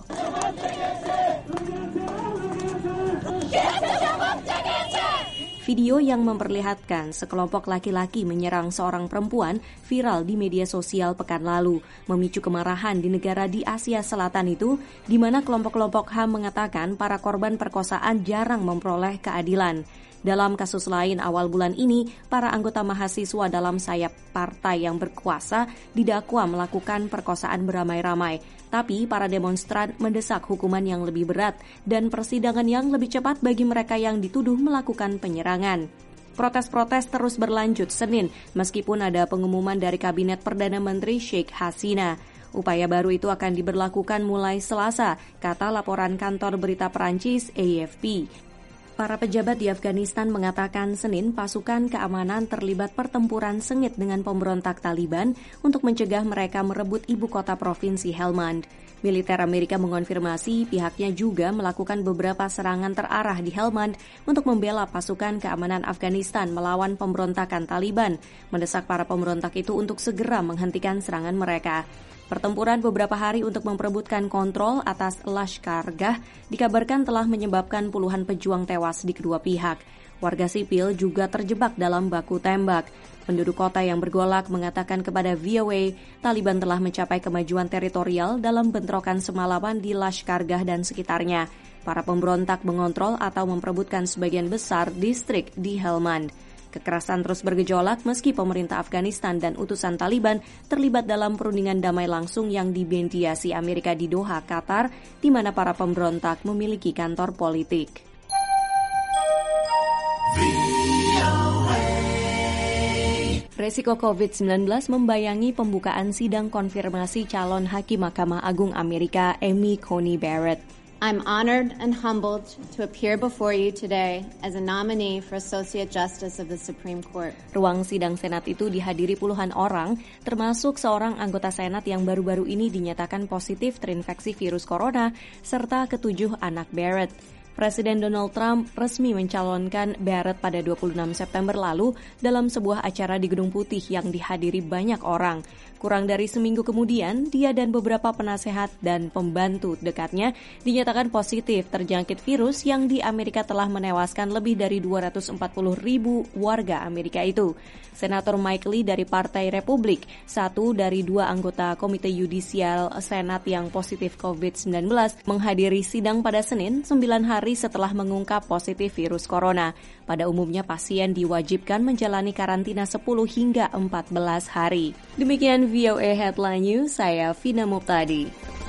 [SPEAKER 6] Video yang memperlihatkan sekelompok laki-laki menyerang seorang perempuan viral di media sosial pekan lalu, memicu kemarahan di negara di Asia Selatan itu, di mana kelompok-kelompok HAM mengatakan para korban perkosaan jarang memperoleh keadilan. Dalam kasus lain awal bulan ini, para anggota mahasiswa dalam sayap partai yang berkuasa didakwa melakukan perkosaan beramai-ramai. Tapi para demonstran mendesak hukuman yang lebih berat dan persidangan yang lebih cepat bagi mereka yang dituduh melakukan penyerangan. Protes-protes terus berlanjut Senin, meskipun ada pengumuman dari Kabinet Perdana Menteri Sheikh Hasina. Upaya baru itu akan diberlakukan mulai Selasa, kata laporan kantor berita Perancis AFP. Para pejabat di Afghanistan mengatakan Senin pasukan keamanan terlibat pertempuran sengit dengan pemberontak Taliban untuk mencegah mereka merebut ibu kota provinsi Helmand. Militer Amerika mengonfirmasi pihaknya juga melakukan beberapa serangan terarah di Helmand untuk membela pasukan keamanan Afghanistan melawan pemberontakan Taliban, mendesak para pemberontak itu untuk segera menghentikan serangan mereka. Pertempuran beberapa hari untuk memperebutkan kontrol atas Lashkar-Gah dikabarkan telah menyebabkan puluhan pejuang tewas di kedua pihak. Warga sipil juga terjebak dalam baku tembak. Penduduk kota yang bergolak mengatakan kepada VOA, Taliban telah mencapai kemajuan teritorial dalam bentrokan semalaman di Lashkar-Gah dan sekitarnya. Para pemberontak mengontrol atau memperebutkan sebagian besar distrik di Helmand. Kekerasan terus bergejolak meski pemerintah Afghanistan dan utusan Taliban terlibat dalam perundingan damai langsung yang dimediasi Amerika di Doha, Qatar, di mana para pemberontak memiliki kantor politik. Resiko COVID-19 membayangi pembukaan sidang konfirmasi calon Hakim Mahkamah Agung Amerika Amy Coney Barrett.
[SPEAKER 4] I'm honored and humbled to appear before you today as a nominee for Associate Justice of the Supreme Court.
[SPEAKER 6] Ruang sidang Senat itu dihadiri puluhan orang, termasuk seorang anggota Senat yang baru-baru ini dinyatakan positif terinfeksi virus corona, serta ketujuh anak Barrett. Presiden Donald Trump resmi mencalonkan Barrett pada 26 September lalu dalam sebuah acara di Gedung Putih yang dihadiri banyak orang. Kurang dari seminggu kemudian, dia dan beberapa penasehat dan pembantu dekatnya dinyatakan positif terjangkit virus yang di Amerika telah menewaskan lebih dari 240.000 warga Amerika itu. Senator Mike Lee dari Partai Republik, satu dari dua anggota Komite Yudisial Senat yang positif COVID-19, menghadiri sidang pada Senin 9 hari setelah mengungkap positif virus corona. Pada umumnya pasien diwajibkan menjalani karantina 10 hingga 14 hari. Demikian VOA Headline News, saya Vina Muptadi.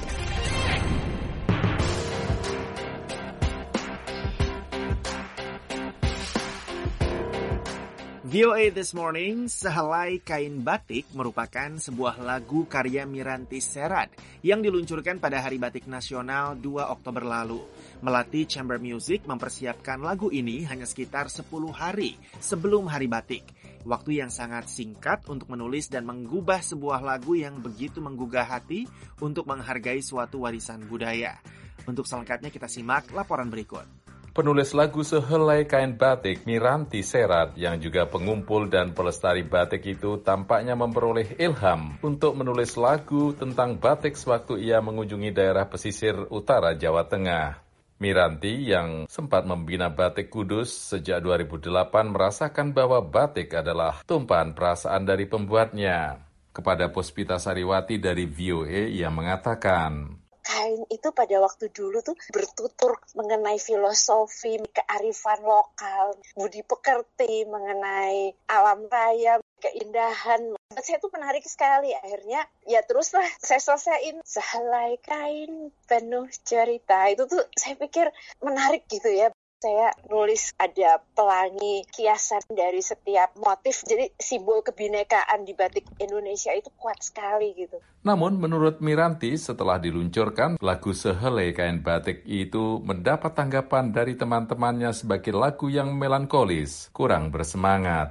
[SPEAKER 2] VOA This Morning, Sehelai Kain Batik merupakan sebuah lagu karya Miranti Serad yang diluncurkan pada Hari Batik Nasional 2 Oktober lalu. Melati Chamber Music mempersiapkan lagu ini hanya sekitar 10 hari sebelum Hari Batik. Waktu yang sangat singkat untuk menulis dan menggubah sebuah lagu yang begitu menggugah hati untuk menghargai suatu warisan budaya. Untuk selengkapnya kita simak laporan berikut.
[SPEAKER 18] Penulis lagu Sehelai Kain Batik, Miranti Serad, yang juga pengumpul dan pelestari batik itu tampaknya memperoleh ilham untuk menulis lagu tentang batik sewaktu ia mengunjungi daerah pesisir utara Jawa Tengah. Miranti yang sempat membina Batik Kudus sejak 2008 merasakan bahwa batik adalah tumpahan perasaan dari pembuatnya. Kepada Puspita Sariwati dari VOA, ia mengatakan,
[SPEAKER 7] kain itu pada waktu dulu tuh bertutur mengenai filosofi, kearifan lokal, budi pekerti, mengenai alam raya, keindahan. Saya tuh menarik sekali. Akhirnya ya teruslah saya selesaiin Sehelai Kain Penuh Cerita. Itu tuh saya pikir menarik gitu ya. Saya nulis ada pelangi kiasan dari setiap motif. Jadi simbol kebinekaan di batik Indonesia itu kuat sekali gitu.
[SPEAKER 18] Namun menurut Miranti setelah diluncurkan, lagu Sehelai Kain Batik itu mendapat tanggapan dari teman-temannya sebagai lagu yang melankolis, kurang bersemangat.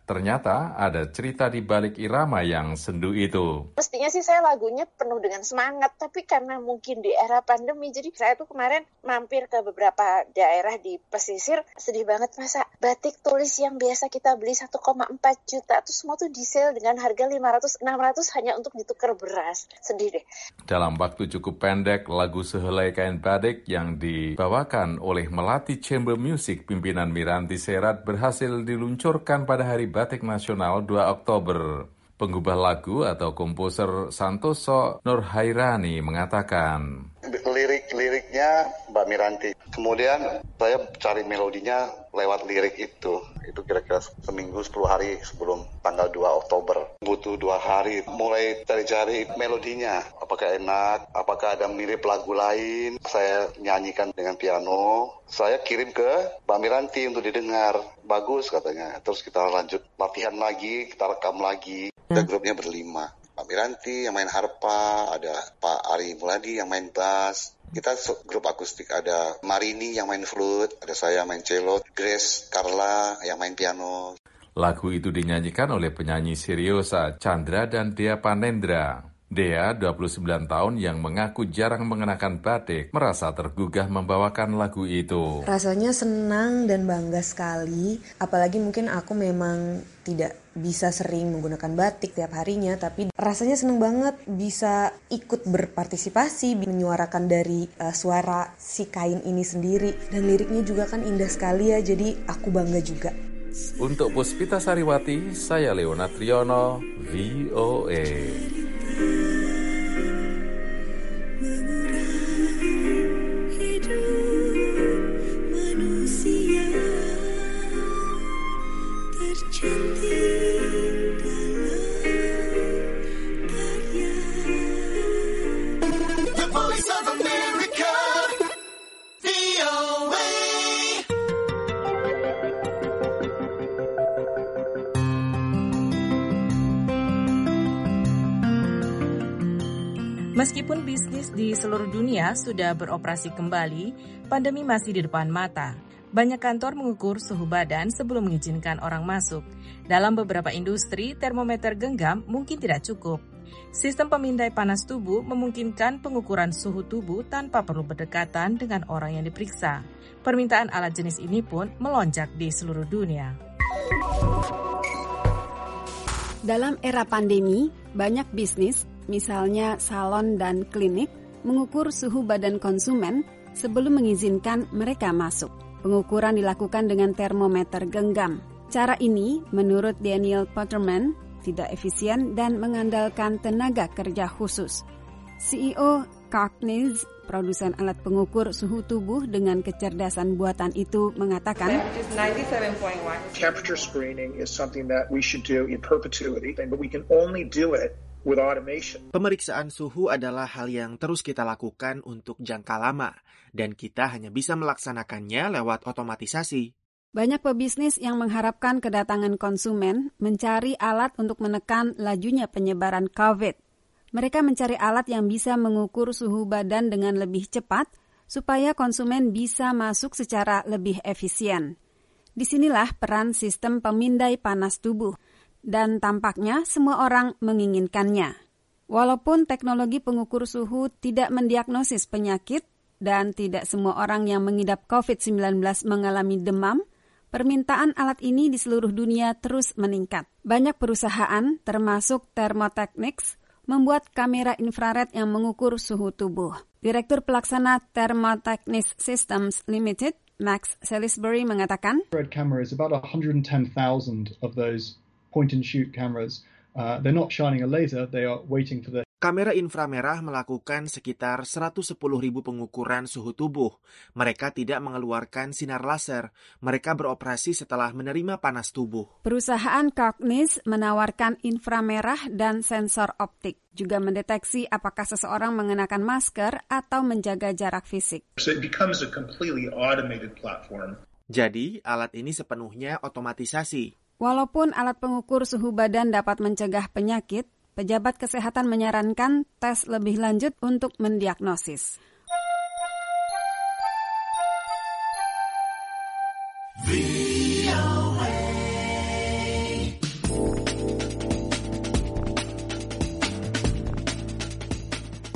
[SPEAKER 18] Ternyata ada cerita di balik irama yang sendu itu.
[SPEAKER 7] Mestinya sih saya lagunya penuh dengan semangat, tapi karena mungkin di era pandemi, jadi saya tuh kemarin mampir ke beberapa daerah di pesisir, sedih banget masa batik tulis yang biasa kita beli 1,4 juta, tuh semua tuh di sale dengan harga 500-600 hanya untuk ditukar beras. Sedih deh.
[SPEAKER 18] Dalam waktu cukup pendek, lagu Sehelai Kain Batik yang dibawakan oleh Melati Chamber Music pimpinan Miranti Serat berhasil diluncurkan pada Hari Batik Nasional 2 Oktober. Pengubah lagu atau komposer Santoso Nurhairani mengatakan,
[SPEAKER 8] Liriknya Mbak Miranti. Kemudian saya cari melodinya lewat lirik itu. Itu kira-kira seminggu 10 hari sebelum tanggal 2 Oktober. Butuh 2 hari mulai cari-cari melodinya. Apakah enak, apakah ada mirip lagu lain. Saya nyanyikan dengan piano. Saya kirim ke Mbak Miranti untuk didengar. Bagus katanya. Terus kita lanjut latihan lagi, kita rekam lagi. Kita grupnya berlima. Mbak Miranti yang main harpa, ada Pak Ari Muladi yang main bass. Kita grup akustik, ada Marini yang main flute, ada saya main cello, Grace Carla yang main piano.
[SPEAKER 18] Lagu itu dinyanyikan oleh penyanyi Seriosa, Chandra dan Dea Panendra. Dea, 29 tahun yang mengaku jarang mengenakan batik, merasa tergugah membawakan lagu itu.
[SPEAKER 9] Rasanya senang dan bangga sekali, apalagi mungkin aku memang tidak bisa sering menggunakan batik tiap harinya, tapi rasanya senang banget bisa ikut berpartisipasi, menyuarakan dari suara si kain ini sendiri. Dan liriknya juga kan indah sekali ya, jadi aku bangga juga.
[SPEAKER 18] Untuk Puspita Sariwati, saya Leona Triono, VOA.
[SPEAKER 3] Meskipun bisnis di seluruh dunia sudah beroperasi kembali, pandemi masih di depan mata. Banyak kantor mengukur suhu badan sebelum mengizinkan orang masuk. Dalam beberapa industri, termometer genggam mungkin tidak cukup. Sistem pemindai panas tubuh memungkinkan pengukuran suhu tubuh tanpa perlu berdekatan dengan orang yang diperiksa. Permintaan alat jenis ini pun melonjak di seluruh dunia.
[SPEAKER 11] Dalam era pandemi, banyak bisnis, misalnya salon dan klinik, mengukur suhu badan konsumen sebelum mengizinkan mereka masuk. Pengukuran dilakukan dengan termometer genggam. Cara ini, menurut Daniel Potterman, tidak efisien dan mengandalkan tenaga kerja khusus. CEO Cognizant, produsen alat pengukur suhu tubuh dengan kecerdasan buatan itu, mengatakan,
[SPEAKER 24] Temperature screening is something that we should do in perpetuity, but we can only do it with automation.
[SPEAKER 2] Pemeriksaan suhu adalah hal yang terus kita lakukan untuk jangka lama, dan kita hanya bisa melaksanakannya lewat otomatisasi.
[SPEAKER 11] Banyak pebisnis yang mengharapkan kedatangan konsumen mencari alat untuk menekan lajunya penyebaran COVID. Mereka mencari alat yang bisa mengukur suhu badan dengan lebih cepat supaya konsumen bisa masuk secara lebih efisien. Disinilah peran sistem pemindai panas tubuh. Dan tampaknya semua orang menginginkannya. Walaupun teknologi pengukur suhu tidak mendiagnosis penyakit dan tidak semua orang yang mengidap COVID-19 mengalami demam, permintaan alat ini di seluruh dunia terus meningkat. Banyak perusahaan, termasuk Thermotechnics, membuat kamera infrared yang mengukur suhu tubuh. Direktur Pelaksana Thermotechnics Systems Limited, Max Salisbury, mengatakan,
[SPEAKER 25] Infrared camera is about 110,000 of those point-and-shoot cameras. They're not shining a laser, they are waiting for the...
[SPEAKER 2] Kamera inframerah melakukan sekitar 110.000 pengukuran suhu tubuh. Mereka tidak mengeluarkan sinar laser. Mereka beroperasi setelah menerima panas tubuh.
[SPEAKER 11] Perusahaan Cognizant menawarkan inframerah dan sensor optik. Juga mendeteksi apakah seseorang mengenakan masker atau menjaga jarak fisik.
[SPEAKER 24] So it becomes a completely automated platform.
[SPEAKER 2] Jadi, alat ini sepenuhnya otomatisasi.
[SPEAKER 11] Walaupun alat pengukur suhu badan dapat mencegah penyakit, pejabat kesehatan menyarankan tes lebih lanjut untuk mendiagnosis.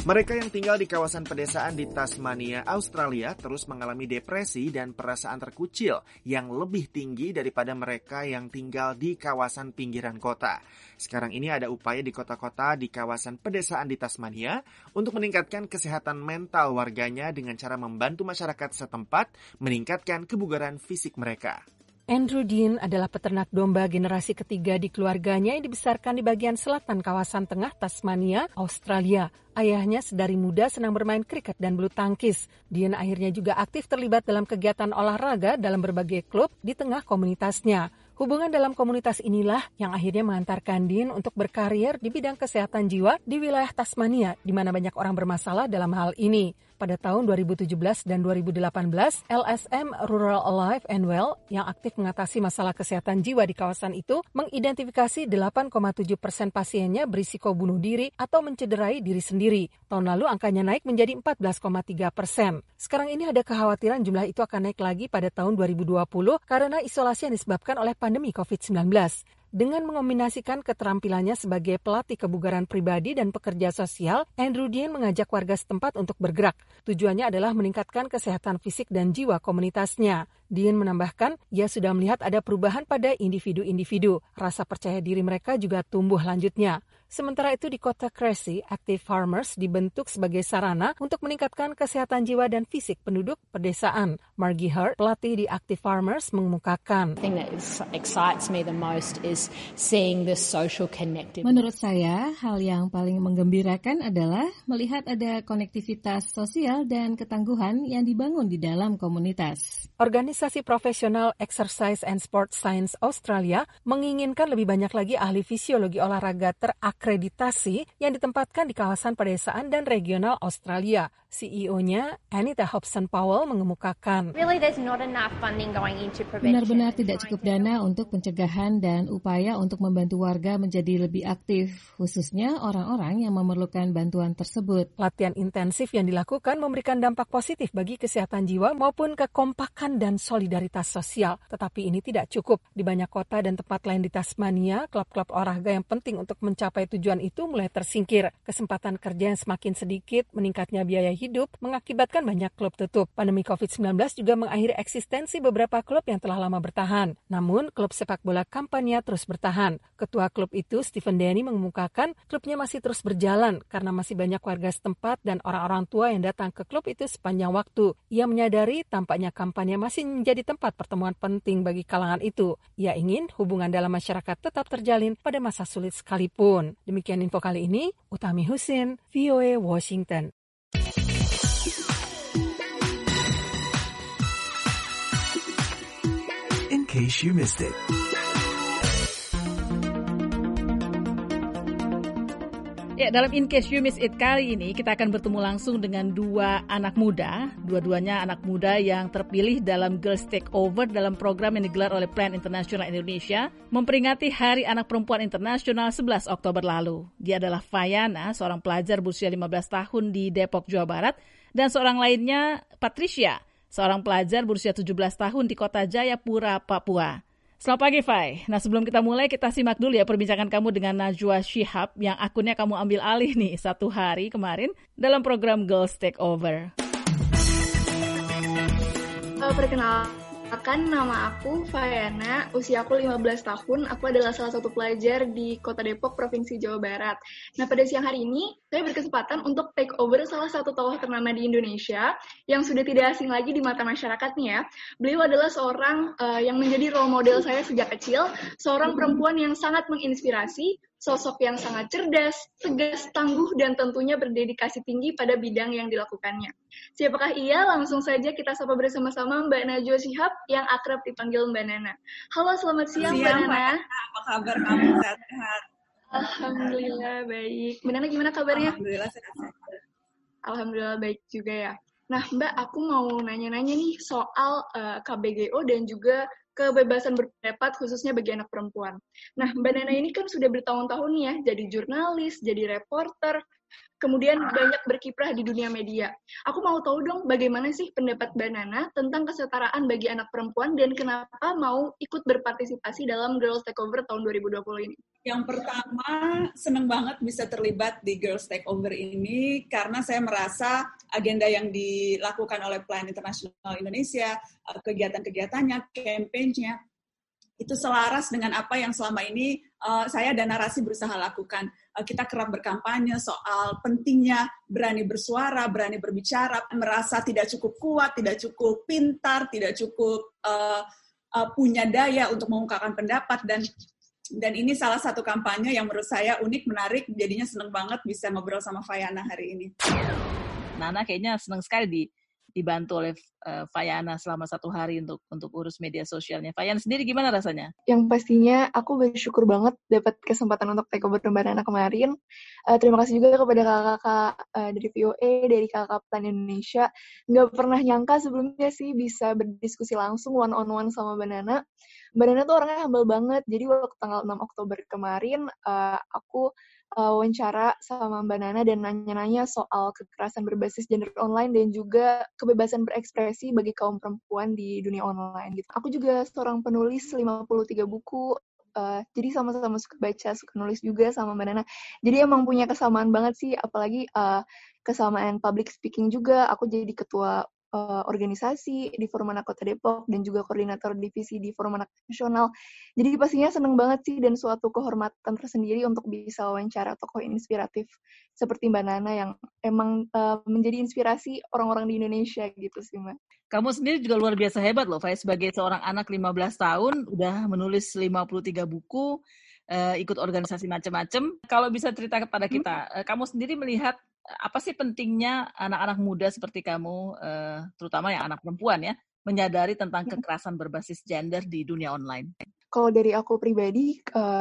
[SPEAKER 2] Mereka yang tinggal di kawasan pedesaan di Tasmania, Australia terus mengalami depresi dan perasaan terkucil yang lebih tinggi daripada mereka yang tinggal di kawasan pinggiran kota. Sekarang ini ada upaya di kota-kota di kawasan pedesaan di Tasmania untuk meningkatkan kesehatan mental warganya dengan cara membantu masyarakat setempat meningkatkan kebugaran fisik mereka.
[SPEAKER 5] Andrew Dean adalah peternak domba generasi ketiga di keluarganya yang dibesarkan di bagian selatan kawasan tengah Tasmania, Australia. Ayahnya sedari muda senang bermain kriket dan bulu tangkis. Dean akhirnya juga aktif terlibat dalam kegiatan olahraga dalam berbagai klub di tengah komunitasnya. Hubungan dalam komunitas inilah yang akhirnya mengantarkan Dean untuk berkarir di bidang kesehatan jiwa di wilayah Tasmania, di mana banyak orang bermasalah dalam hal ini. Pada tahun 2017 dan 2018, LSM Rural Alive and Well yang aktif mengatasi masalah kesehatan jiwa di kawasan itu mengidentifikasi 8,7% pasiennya berisiko bunuh diri atau mencederai diri sendiri. Tahun lalu angkanya naik menjadi 14,3%. Sekarang ini ada kekhawatiran jumlah itu akan naik lagi pada tahun 2020 karena isolasi yang disebabkan oleh pandemi COVID-19. Dengan mengombinasikan keterampilannya sebagai pelatih kebugaran pribadi dan pekerja sosial, Andrew Dean mengajak warga setempat untuk bergerak. Tujuannya adalah meningkatkan kesehatan fisik dan jiwa komunitasnya. Dean menambahkan, ia sudah melihat ada perubahan pada individu-individu. Rasa percaya diri mereka juga tumbuh lanjutnya. Sementara itu di kota Cressy, Active Farmers dibentuk sebagai sarana untuk meningkatkan kesehatan jiwa dan fisik penduduk pedesaan. Margie Hurt, pelatih di Active Farmers, mengemukakan.
[SPEAKER 23] Menurut saya, hal yang paling menggembirakan adalah melihat ada konektivitas sosial dan ketangguhan yang dibangun di dalam komunitas.
[SPEAKER 5] Organisasi profesional Exercise and Sports Science Australia menginginkan lebih banyak lagi ahli fisiologi olahraga terakreditasi yang ditempatkan di kawasan pedesaan dan regional Australia. CEO-nya, Anita Hobson Powell, mengemukakan.
[SPEAKER 23] Benar-benar tidak cukup dana untuk pencegahan dan upaya untuk membantu warga menjadi lebih aktif, khususnya orang-orang yang memerlukan bantuan tersebut.
[SPEAKER 5] Latihan intensif yang dilakukan memberikan dampak positif bagi kesehatan jiwa maupun kekompakan dan solidaritas sosial. Tetapi ini tidak cukup. Di banyak kota dan tempat lain di Tasmania, klub-klub olahraga yang penting untuk mencapai tujuan itu mulai tersingkir. Kesempatan kerja yang semakin sedikit, meningkatnya biaya hidup mengakibatkan banyak klub tutup. Pandemi COVID-19 juga mengakhiri eksistensi beberapa klub yang telah lama bertahan. Namun, klub sepak bola Campania terus bertahan. Ketua klub itu, Stephen Denny, mengemukakan klubnya masih terus berjalan karena masih banyak warga setempat dan orang-orang tua yang datang ke klub itu sepanjang waktu. Ia menyadari tampaknya Campania masih menjadi tempat pertemuan penting bagi kalangan itu. Ia ingin hubungan dalam masyarakat tetap terjalin pada masa sulit sekalipun. Demikian info kali ini, Utami Husin, VOA Washington.
[SPEAKER 1] In case you missed it.
[SPEAKER 14] Ya, dalam In Case You Miss It kali ini kita akan bertemu langsung dengan dua anak muda. Dua-duanya anak muda yang terpilih dalam Girls Takeover dalam program yang digelar oleh Plan International Indonesia memperingati Hari Anak Perempuan Internasional 11 Oktober lalu. Dia adalah Fayana, seorang pelajar berusia 15 tahun di Depok, Jawa Barat, dan seorang lainnya Patricia, seorang pelajar berusia 17 tahun di Kota Jayapura, Papua. Selamat pagi, Fai. Nah, sebelum kita mulai, kita simak dulu ya perbincangan kamu dengan Najwa Shihab yang akunnya kamu ambil alih nih 1 hari kemarin dalam program Girls Takeover.
[SPEAKER 10] Perkenalkan, nama aku Fayana, usia aku 15 tahun, aku adalah salah satu pelajar di Kota Depok, Provinsi Jawa Barat. Nah, pada siang hari ini, saya berkesempatan untuk take over salah satu tokoh ternama di Indonesia yang sudah tidak asing lagi di mata masyarakat nih ya. Beliau adalah seorang yang menjadi role model saya sejak kecil, seorang perempuan yang sangat menginspirasi, sosok yang sangat cerdas, tegas, tangguh, dan tentunya berdedikasi tinggi pada bidang yang dilakukannya. Siapakah ia? Langsung saja kita sapa bersama-sama Mbak Najwa Shihab yang akrab dipanggil Mbak Nana. Halo, selamat siang Mbak Nana.
[SPEAKER 12] Apa kabar kamu? Sehat-sehat?
[SPEAKER 10] Alhamdulillah baik. Mbak Nana gimana kabarnya?
[SPEAKER 12] Alhamdulillah sehat-sehat.
[SPEAKER 10] Alhamdulillah baik juga ya. Nah Mbak, aku mau nanya-nanya nih soal KBGO dan juga kebebasan berpendapat khususnya bagi anak perempuan. Nah, Mbak Nana ini kan sudah bertahun-tahun ya, jadi jurnalis, jadi reporter. kemudian banyak berkiprah di dunia media. Aku mau tahu dong bagaimana sih pendapat Mbak Nana tentang kesetaraan bagi anak perempuan dan kenapa mau ikut berpartisipasi dalam Girls Takeover tahun 2020 ini?
[SPEAKER 12] Yang pertama, senang banget bisa terlibat di Girls Takeover ini karena saya merasa agenda yang dilakukan oleh Plan Internasional Indonesia, kegiatan-kegiatannya, campaign-nya, itu selaras dengan apa yang selama ini saya dan Narasi berusaha lakukan. Kita kerap berkampanye soal pentingnya berani bersuara, berani berbicara, merasa tidak cukup kuat, tidak cukup pintar, tidak cukup punya daya untuk mengungkapkan pendapat, dan ini salah satu kampanye yang menurut saya unik, menarik, jadinya senang banget bisa ngobrol sama Fayana hari ini.
[SPEAKER 14] Nana kayaknya senang sekali dibantu oleh Fayana selama 1 hari untuk urus media sosialnya. Fayana sendiri gimana rasanya?
[SPEAKER 10] Yang pastinya aku bersyukur banget dapat kesempatan untuk takeover Mbak Nana kemarin. Terima kasih juga kepada kakak-kakak dari VOA, dari kakak Plan Indonesia. Nggak pernah nyangka sebelumnya sih bisa berdiskusi langsung one-on-one sama Mbak Nana. Mbak Nana tuh orangnya humble banget. Jadi waktu tanggal 6 Oktober kemarin, aku wawancara sama Mbak Nana dan nanya-nanya soal kekerasan berbasis gender online dan juga kebebasan berekspresi bagi kaum perempuan di dunia online gitu. Aku juga seorang penulis 53 buku, jadi sama-sama suka baca, suka nulis juga sama Mbak Nana. Jadi emang punya kesamaan banget sih, apalagi kesamaan public speaking juga. Aku jadi ketua organisasi di Forum Anak Kota Depok dan juga koordinator divisi di Forum Anak Nasional. Jadi pastinya seneng banget sih dan suatu kehormatan tersendiri untuk bisa wawancara tokoh inspiratif seperti Mbak Nana yang emang menjadi inspirasi orang-orang di Indonesia gitu sih Mbak.
[SPEAKER 14] Kamu sendiri juga luar biasa hebat loh, Fai, sebagai seorang anak 15 tahun, udah menulis 53 buku, ikut organisasi macam-macam. Kalau bisa cerita kepada kita, kamu sendiri melihat apa sih pentingnya anak-anak muda seperti kamu, terutama yang anak perempuan ya, menyadari tentang kekerasan berbasis gender di dunia online?
[SPEAKER 10] Kalau dari aku pribadi,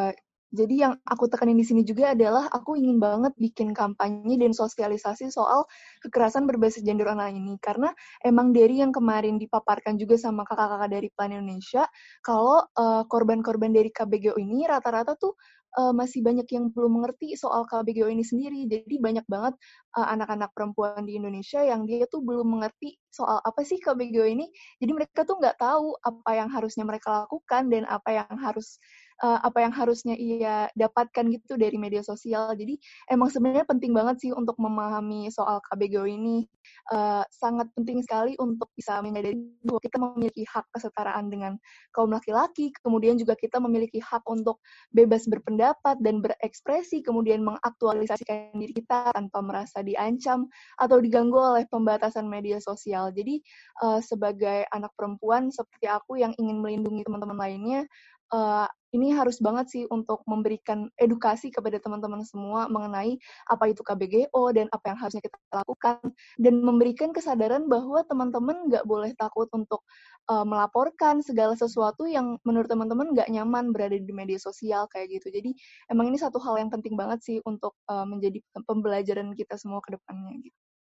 [SPEAKER 10] jadi yang aku tekanin di sini juga adalah aku ingin banget bikin kampanye dan sosialisasi soal kekerasan berbasis gender online ini. Karena emang dari yang kemarin dipaparkan juga sama kakak-kakak dari Plan Indonesia, kalau korban-korban dari KBGO ini rata-rata tuh masih banyak yang belum mengerti soal KBGO ini sendiri. Jadi banyak banget anak-anak perempuan di Indonesia yang dia tuh belum mengerti soal apa sih KBGO ini. Jadi mereka tuh nggak tahu apa yang harusnya mereka lakukan dan apa yang harusnya ia dapatkan gitu dari media sosial. Jadi emang sebenarnya penting banget sih untuk memahami soal KBGO ini. Sangat penting sekali untuk bisa menyadari bahwa kita memiliki hak kesetaraan dengan kaum laki-laki, kemudian juga kita memiliki hak untuk bebas berpendapat dan berekspresi, kemudian mengaktualisasikan diri kita tanpa merasa diancam atau diganggu oleh pembatasan media sosial. Jadi sebagai anak perempuan seperti aku yang ingin melindungi teman-teman lainnya, ini harus banget sih untuk memberikan edukasi kepada teman-teman semua mengenai apa itu KBGO dan apa yang harusnya kita lakukan, dan memberikan kesadaran bahwa teman-teman nggak boleh takut untuk melaporkan segala sesuatu yang menurut teman-teman nggak nyaman berada di media sosial kayak gitu. Jadi emang ini satu hal yang penting banget sih untuk menjadi pembelajaran kita semua ke depannya gitu.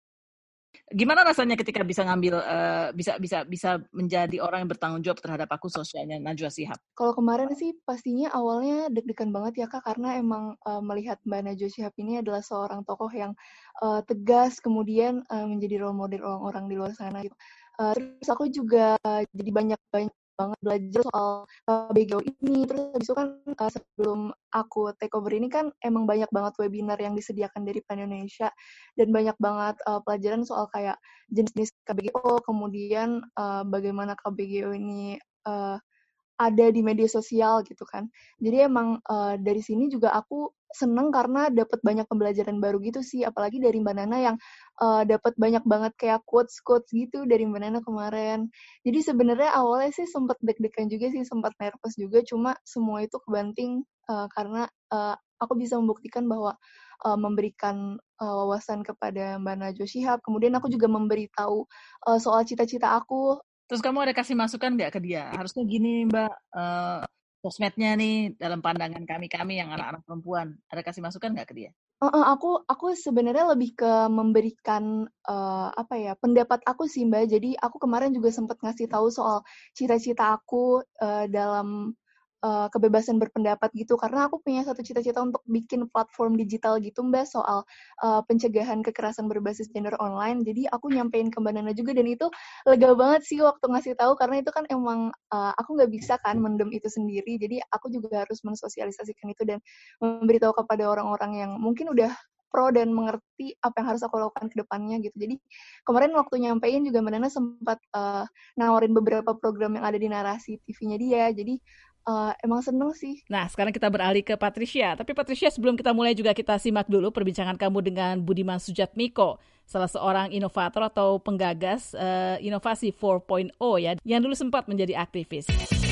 [SPEAKER 14] Gimana rasanya ketika bisa ngambil bisa menjadi orang yang bertanggung jawab terhadap aku sosialnya Najwa Shihab?
[SPEAKER 10] Kalau kemarin sih pastinya awalnya deg-degan banget ya Kak, karena emang melihat Mbak Najwa Shihab ini adalah seorang tokoh yang tegas, kemudian menjadi role model orang-orang di luar sana gitu. Terus aku juga jadi banyak banget belajar soal KBGO ini. Terus habis itu kan sebelum aku take over ini kan emang banyak banget webinar yang disediakan dari Plan Indonesia dan banyak banget pelajaran soal kayak jenis-jenis KBGO, kemudian bagaimana KBGO ini ada di media sosial gitu kan. Jadi emang dari sini juga aku seneng karena dapat banyak pembelajaran baru gitu sih, apalagi dari Mbak Nana yang dapat banyak banget kayak quotes-quotes gitu dari Mbak Nana kemarin. Jadi sebenarnya awalnya sih sempat deg-degan juga sih, sempat nervous juga, cuma semua itu kebanting karena aku bisa membuktikan bahwa memberikan wawasan kepada Mbak Najwa Shihab, kemudian aku juga memberitahu soal cita-cita aku.
[SPEAKER 14] Terus kamu ada kasih masukan nggak ke dia? Harusnya gini Mbak, sosmednya nih dalam pandangan kami yang anak-anak perempuan. Ada kasih masukan nggak ke dia?
[SPEAKER 10] Aku sebenarnya lebih ke memberikan pendapat aku sih Mbak. Jadi aku kemarin juga sempat ngasih tahu soal cita-cita aku dalam kebebasan berpendapat gitu, karena aku punya satu cita-cita untuk bikin platform digital gitu Mbak soal pencegahan kekerasan berbasis gender online. Jadi aku nyampein ke Mbak Nana juga, dan itu lega banget sih waktu ngasih tahu, karena itu kan emang aku nggak bisa kan mendem itu sendiri, jadi aku juga harus mensosialisasikan itu dan memberitahu kepada orang-orang yang mungkin udah pro dan mengerti apa yang harus aku lakukan ke depannya gitu. Jadi kemarin waktu nyampein juga Mbak Nana sempat nawarin beberapa program yang ada di Narasi TV-nya dia. Jadi emang seneng sih.
[SPEAKER 14] Nah, sekarang kita beralih ke Patricia. Tapi Patricia, sebelum kita mulai juga kita simak dulu perbincangan kamu dengan Budiman Sujatmiko, salah seorang inovator atau penggagas inovasi 4.0 ya, yang dulu sempat menjadi aktivis.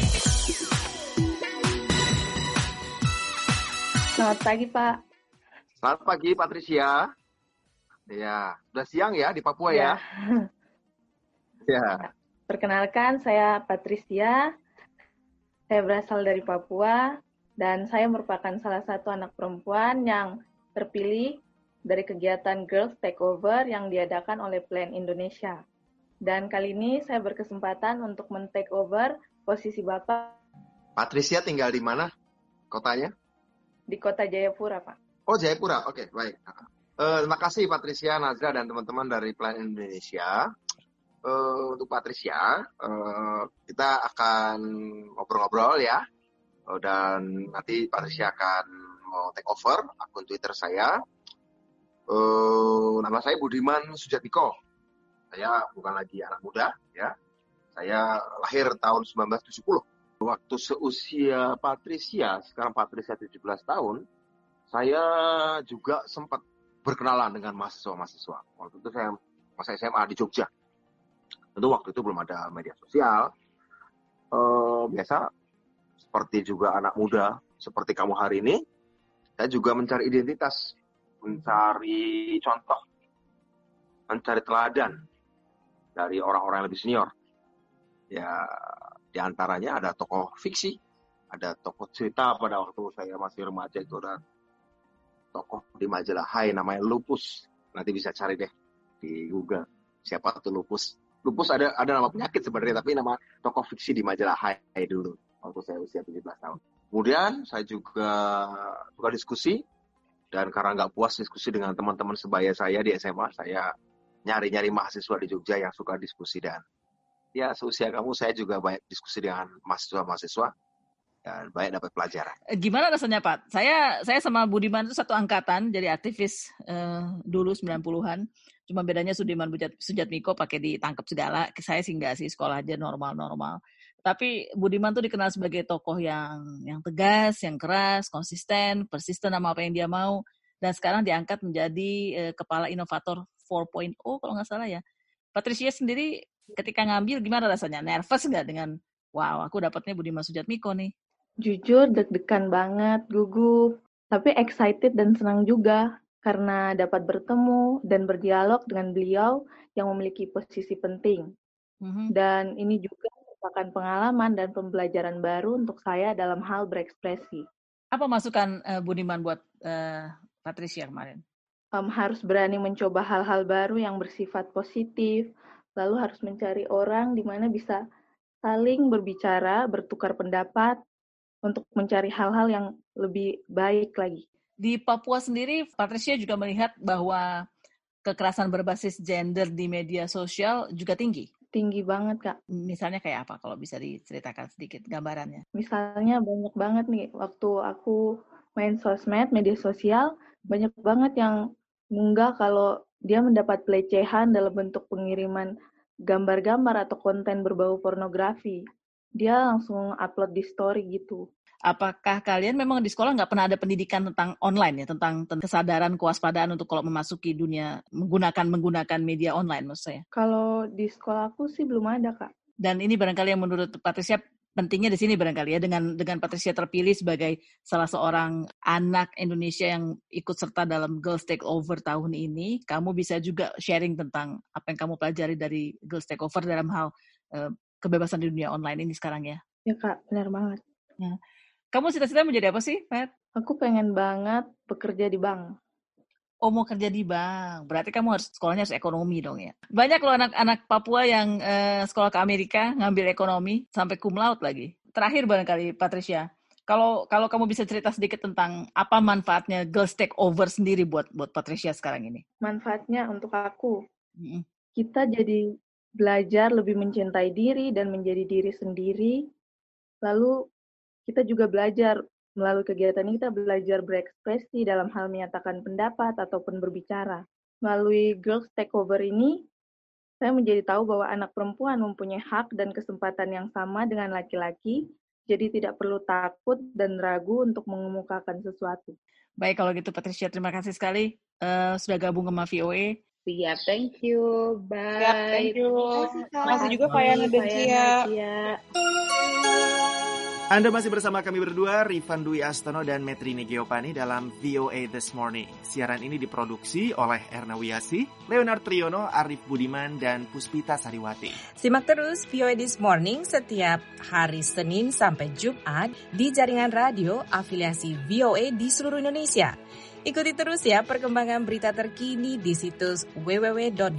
[SPEAKER 15] Selamat pagi, Pak.
[SPEAKER 16] Selamat pagi, Patricia. Ya, sudah siang ya di Papua ya? Ya.
[SPEAKER 15] Perkenalkan, saya Patricia. Saya berasal dari Papua dan saya merupakan salah satu anak perempuan yang terpilih dari kegiatan Girls Takeover yang diadakan oleh Plan Indonesia. Dan kali ini saya berkesempatan untuk men-take over posisi Bapak.
[SPEAKER 16] Patricia tinggal di mana kotanya?
[SPEAKER 15] Di kota Jayapura, Pak.
[SPEAKER 16] Oh, Jayapura. Oke, baik. Terima kasih Patricia, Nazra, dan teman-teman dari Plan Indonesia. Untuk Patricia, kita akan ngobrol-ngobrol ya, dan nanti Patricia akan mau take over akun Twitter saya. Nama saya Budiman Sujatmiko. Saya bukan lagi anak muda ya. Saya lahir tahun 1970. Waktu seusia Patricia, sekarang Patricia 17 tahun, saya juga sempat berkenalan dengan mahasiswa-mahasiswa. Waktu itu saya masa SMA di Jogja. Tentu waktu itu belum ada media sosial. Biasa seperti juga anak muda seperti kamu hari ini, saya juga mencari identitas, mencari contoh, mencari teladan dari orang-orang yang lebih senior. Ya, di antaranya ada tokoh fiksi, ada tokoh cerita pada waktu saya masih remaja itu ada tokoh di majalah Hai namanya Lupus. Nanti bisa cari deh di Google siapa itu Lupus. Lupus ada nama penyakit sebenarnya, tapi nama tokoh fiksi di majalah Hai dulu waktu saya usia 17 tahun. Kemudian saya juga suka diskusi, dan karena nggak puas diskusi dengan teman-teman sebaya saya di SMA, saya nyari-nyari mahasiswa di Jogja yang suka diskusi, dan ya seusia kamu saya juga banyak diskusi dengan mahasiswa-mahasiswa dan banyak dapat pelajaran.
[SPEAKER 14] Gimana rasanya Pak? Saya sama Budiman itu satu angkatan, jadi aktivis dulu 90-an. Cuma bedanya Budiman Sujatmiko pakai ditangkap segala. Saya sih enggak sih, sekolah aja normal-normal. Tapi Budiman tuh dikenal sebagai tokoh yang tegas, yang keras, konsisten, persisten sama apa yang dia mau. Dan sekarang diangkat menjadi kepala inovator 4.0 kalau nggak salah ya. Patricia sendiri ketika ngambil gimana rasanya? Nervous nggak dengan, wow aku dapatnya Budiman Sujatmiko nih?
[SPEAKER 15] Jujur deg-degan banget, gugup. Tapi excited dan senang juga. Karena dapat bertemu dan berdialog dengan beliau yang memiliki posisi penting. Dan ini juga merupakan pengalaman dan pembelajaran baru untuk saya dalam hal berekspresi.
[SPEAKER 14] Apa masukan Budiman buat Patricia kemarin?
[SPEAKER 15] Harus berani mencoba hal-hal baru yang bersifat positif, lalu harus mencari orang di mana bisa saling berbicara, bertukar pendapat, untuk mencari hal-hal yang lebih baik lagi.
[SPEAKER 14] Di Papua sendiri, Patricia juga melihat bahwa kekerasan berbasis gender di media sosial juga tinggi.
[SPEAKER 15] Tinggi banget, Kak.
[SPEAKER 14] Misalnya kayak apa kalau bisa diceritakan sedikit gambarannya?
[SPEAKER 15] Misalnya banyak banget nih, waktu aku main sosmed, media sosial, banyak banget yang mengunggah kalau dia mendapat pelecehan dalam bentuk pengiriman gambar-gambar atau konten berbau pornografi. Dia langsung upload di story gitu.
[SPEAKER 14] Apakah kalian memang di sekolah nggak pernah ada pendidikan tentang online ya, tentang kesadaran kewaspadaan untuk kalau memasuki dunia menggunakan media online maksud saya?
[SPEAKER 15] Kalau di sekolahku sih belum ada, Kak.
[SPEAKER 14] Dan ini barangkali yang menurut Patricia pentingnya di sini barangkali ya, dengan Patricia terpilih sebagai salah seorang anak Indonesia yang ikut serta dalam Girls Takeover tahun ini, kamu bisa juga sharing tentang apa yang kamu pelajari dari Girls Takeover dalam hal kebebasan di dunia online ini sekarang ya?
[SPEAKER 15] Ya, Kak, benar banget.
[SPEAKER 14] Ya. Kamu cita-cita menjadi apa sih, Pat?
[SPEAKER 15] Aku pengen banget bekerja di bank.
[SPEAKER 14] Oh, mau kerja di bank. Berarti kamu sekolahnya harus ekonomi dong ya. Banyak loh anak-anak Papua yang sekolah ke Amerika, ngambil ekonomi, sampai cum laude lagi. terakhir barangkali Patricia, kalau kamu bisa cerita sedikit tentang apa manfaatnya Girls Take Over sendiri buat Patricia sekarang ini.
[SPEAKER 15] Manfaatnya untuk aku, kita jadi belajar lebih mencintai diri dan menjadi diri sendiri. Lalu kita juga belajar melalui kegiatan ini, kita belajar berekspresi dalam hal menyatakan pendapat ataupun berbicara. Melalui Girls Take Over ini, saya menjadi tahu bahwa anak perempuan mempunyai hak dan kesempatan yang sama dengan laki-laki, jadi tidak perlu takut dan ragu untuk mengemukakan sesuatu.
[SPEAKER 14] Baik, kalau gitu Patricia, terima kasih sekali sudah gabung sama VOA.
[SPEAKER 17] Siap, thank you. Bye.
[SPEAKER 19] Siap, thank you. Makasih juga Pak Yana dan Cia.
[SPEAKER 2] Anda masih bersama kami berdua, Rifan Dwi Astono dan Metrine Geopani dalam VOA This Morning. Siaran ini diproduksi oleh Erna Wiyasi, Leonard Triono, Arif Budiman, dan Puspita Sariwati.
[SPEAKER 3] Simak terus VOA This Morning setiap hari Senin sampai Jumat di jaringan radio afiliasi VOA di seluruh Indonesia. Ikuti terus ya perkembangan berita terkini di situs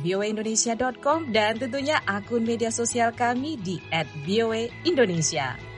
[SPEAKER 3] www.voaindonesia.com dan tentunya akun media sosial kami di @voaindonesia.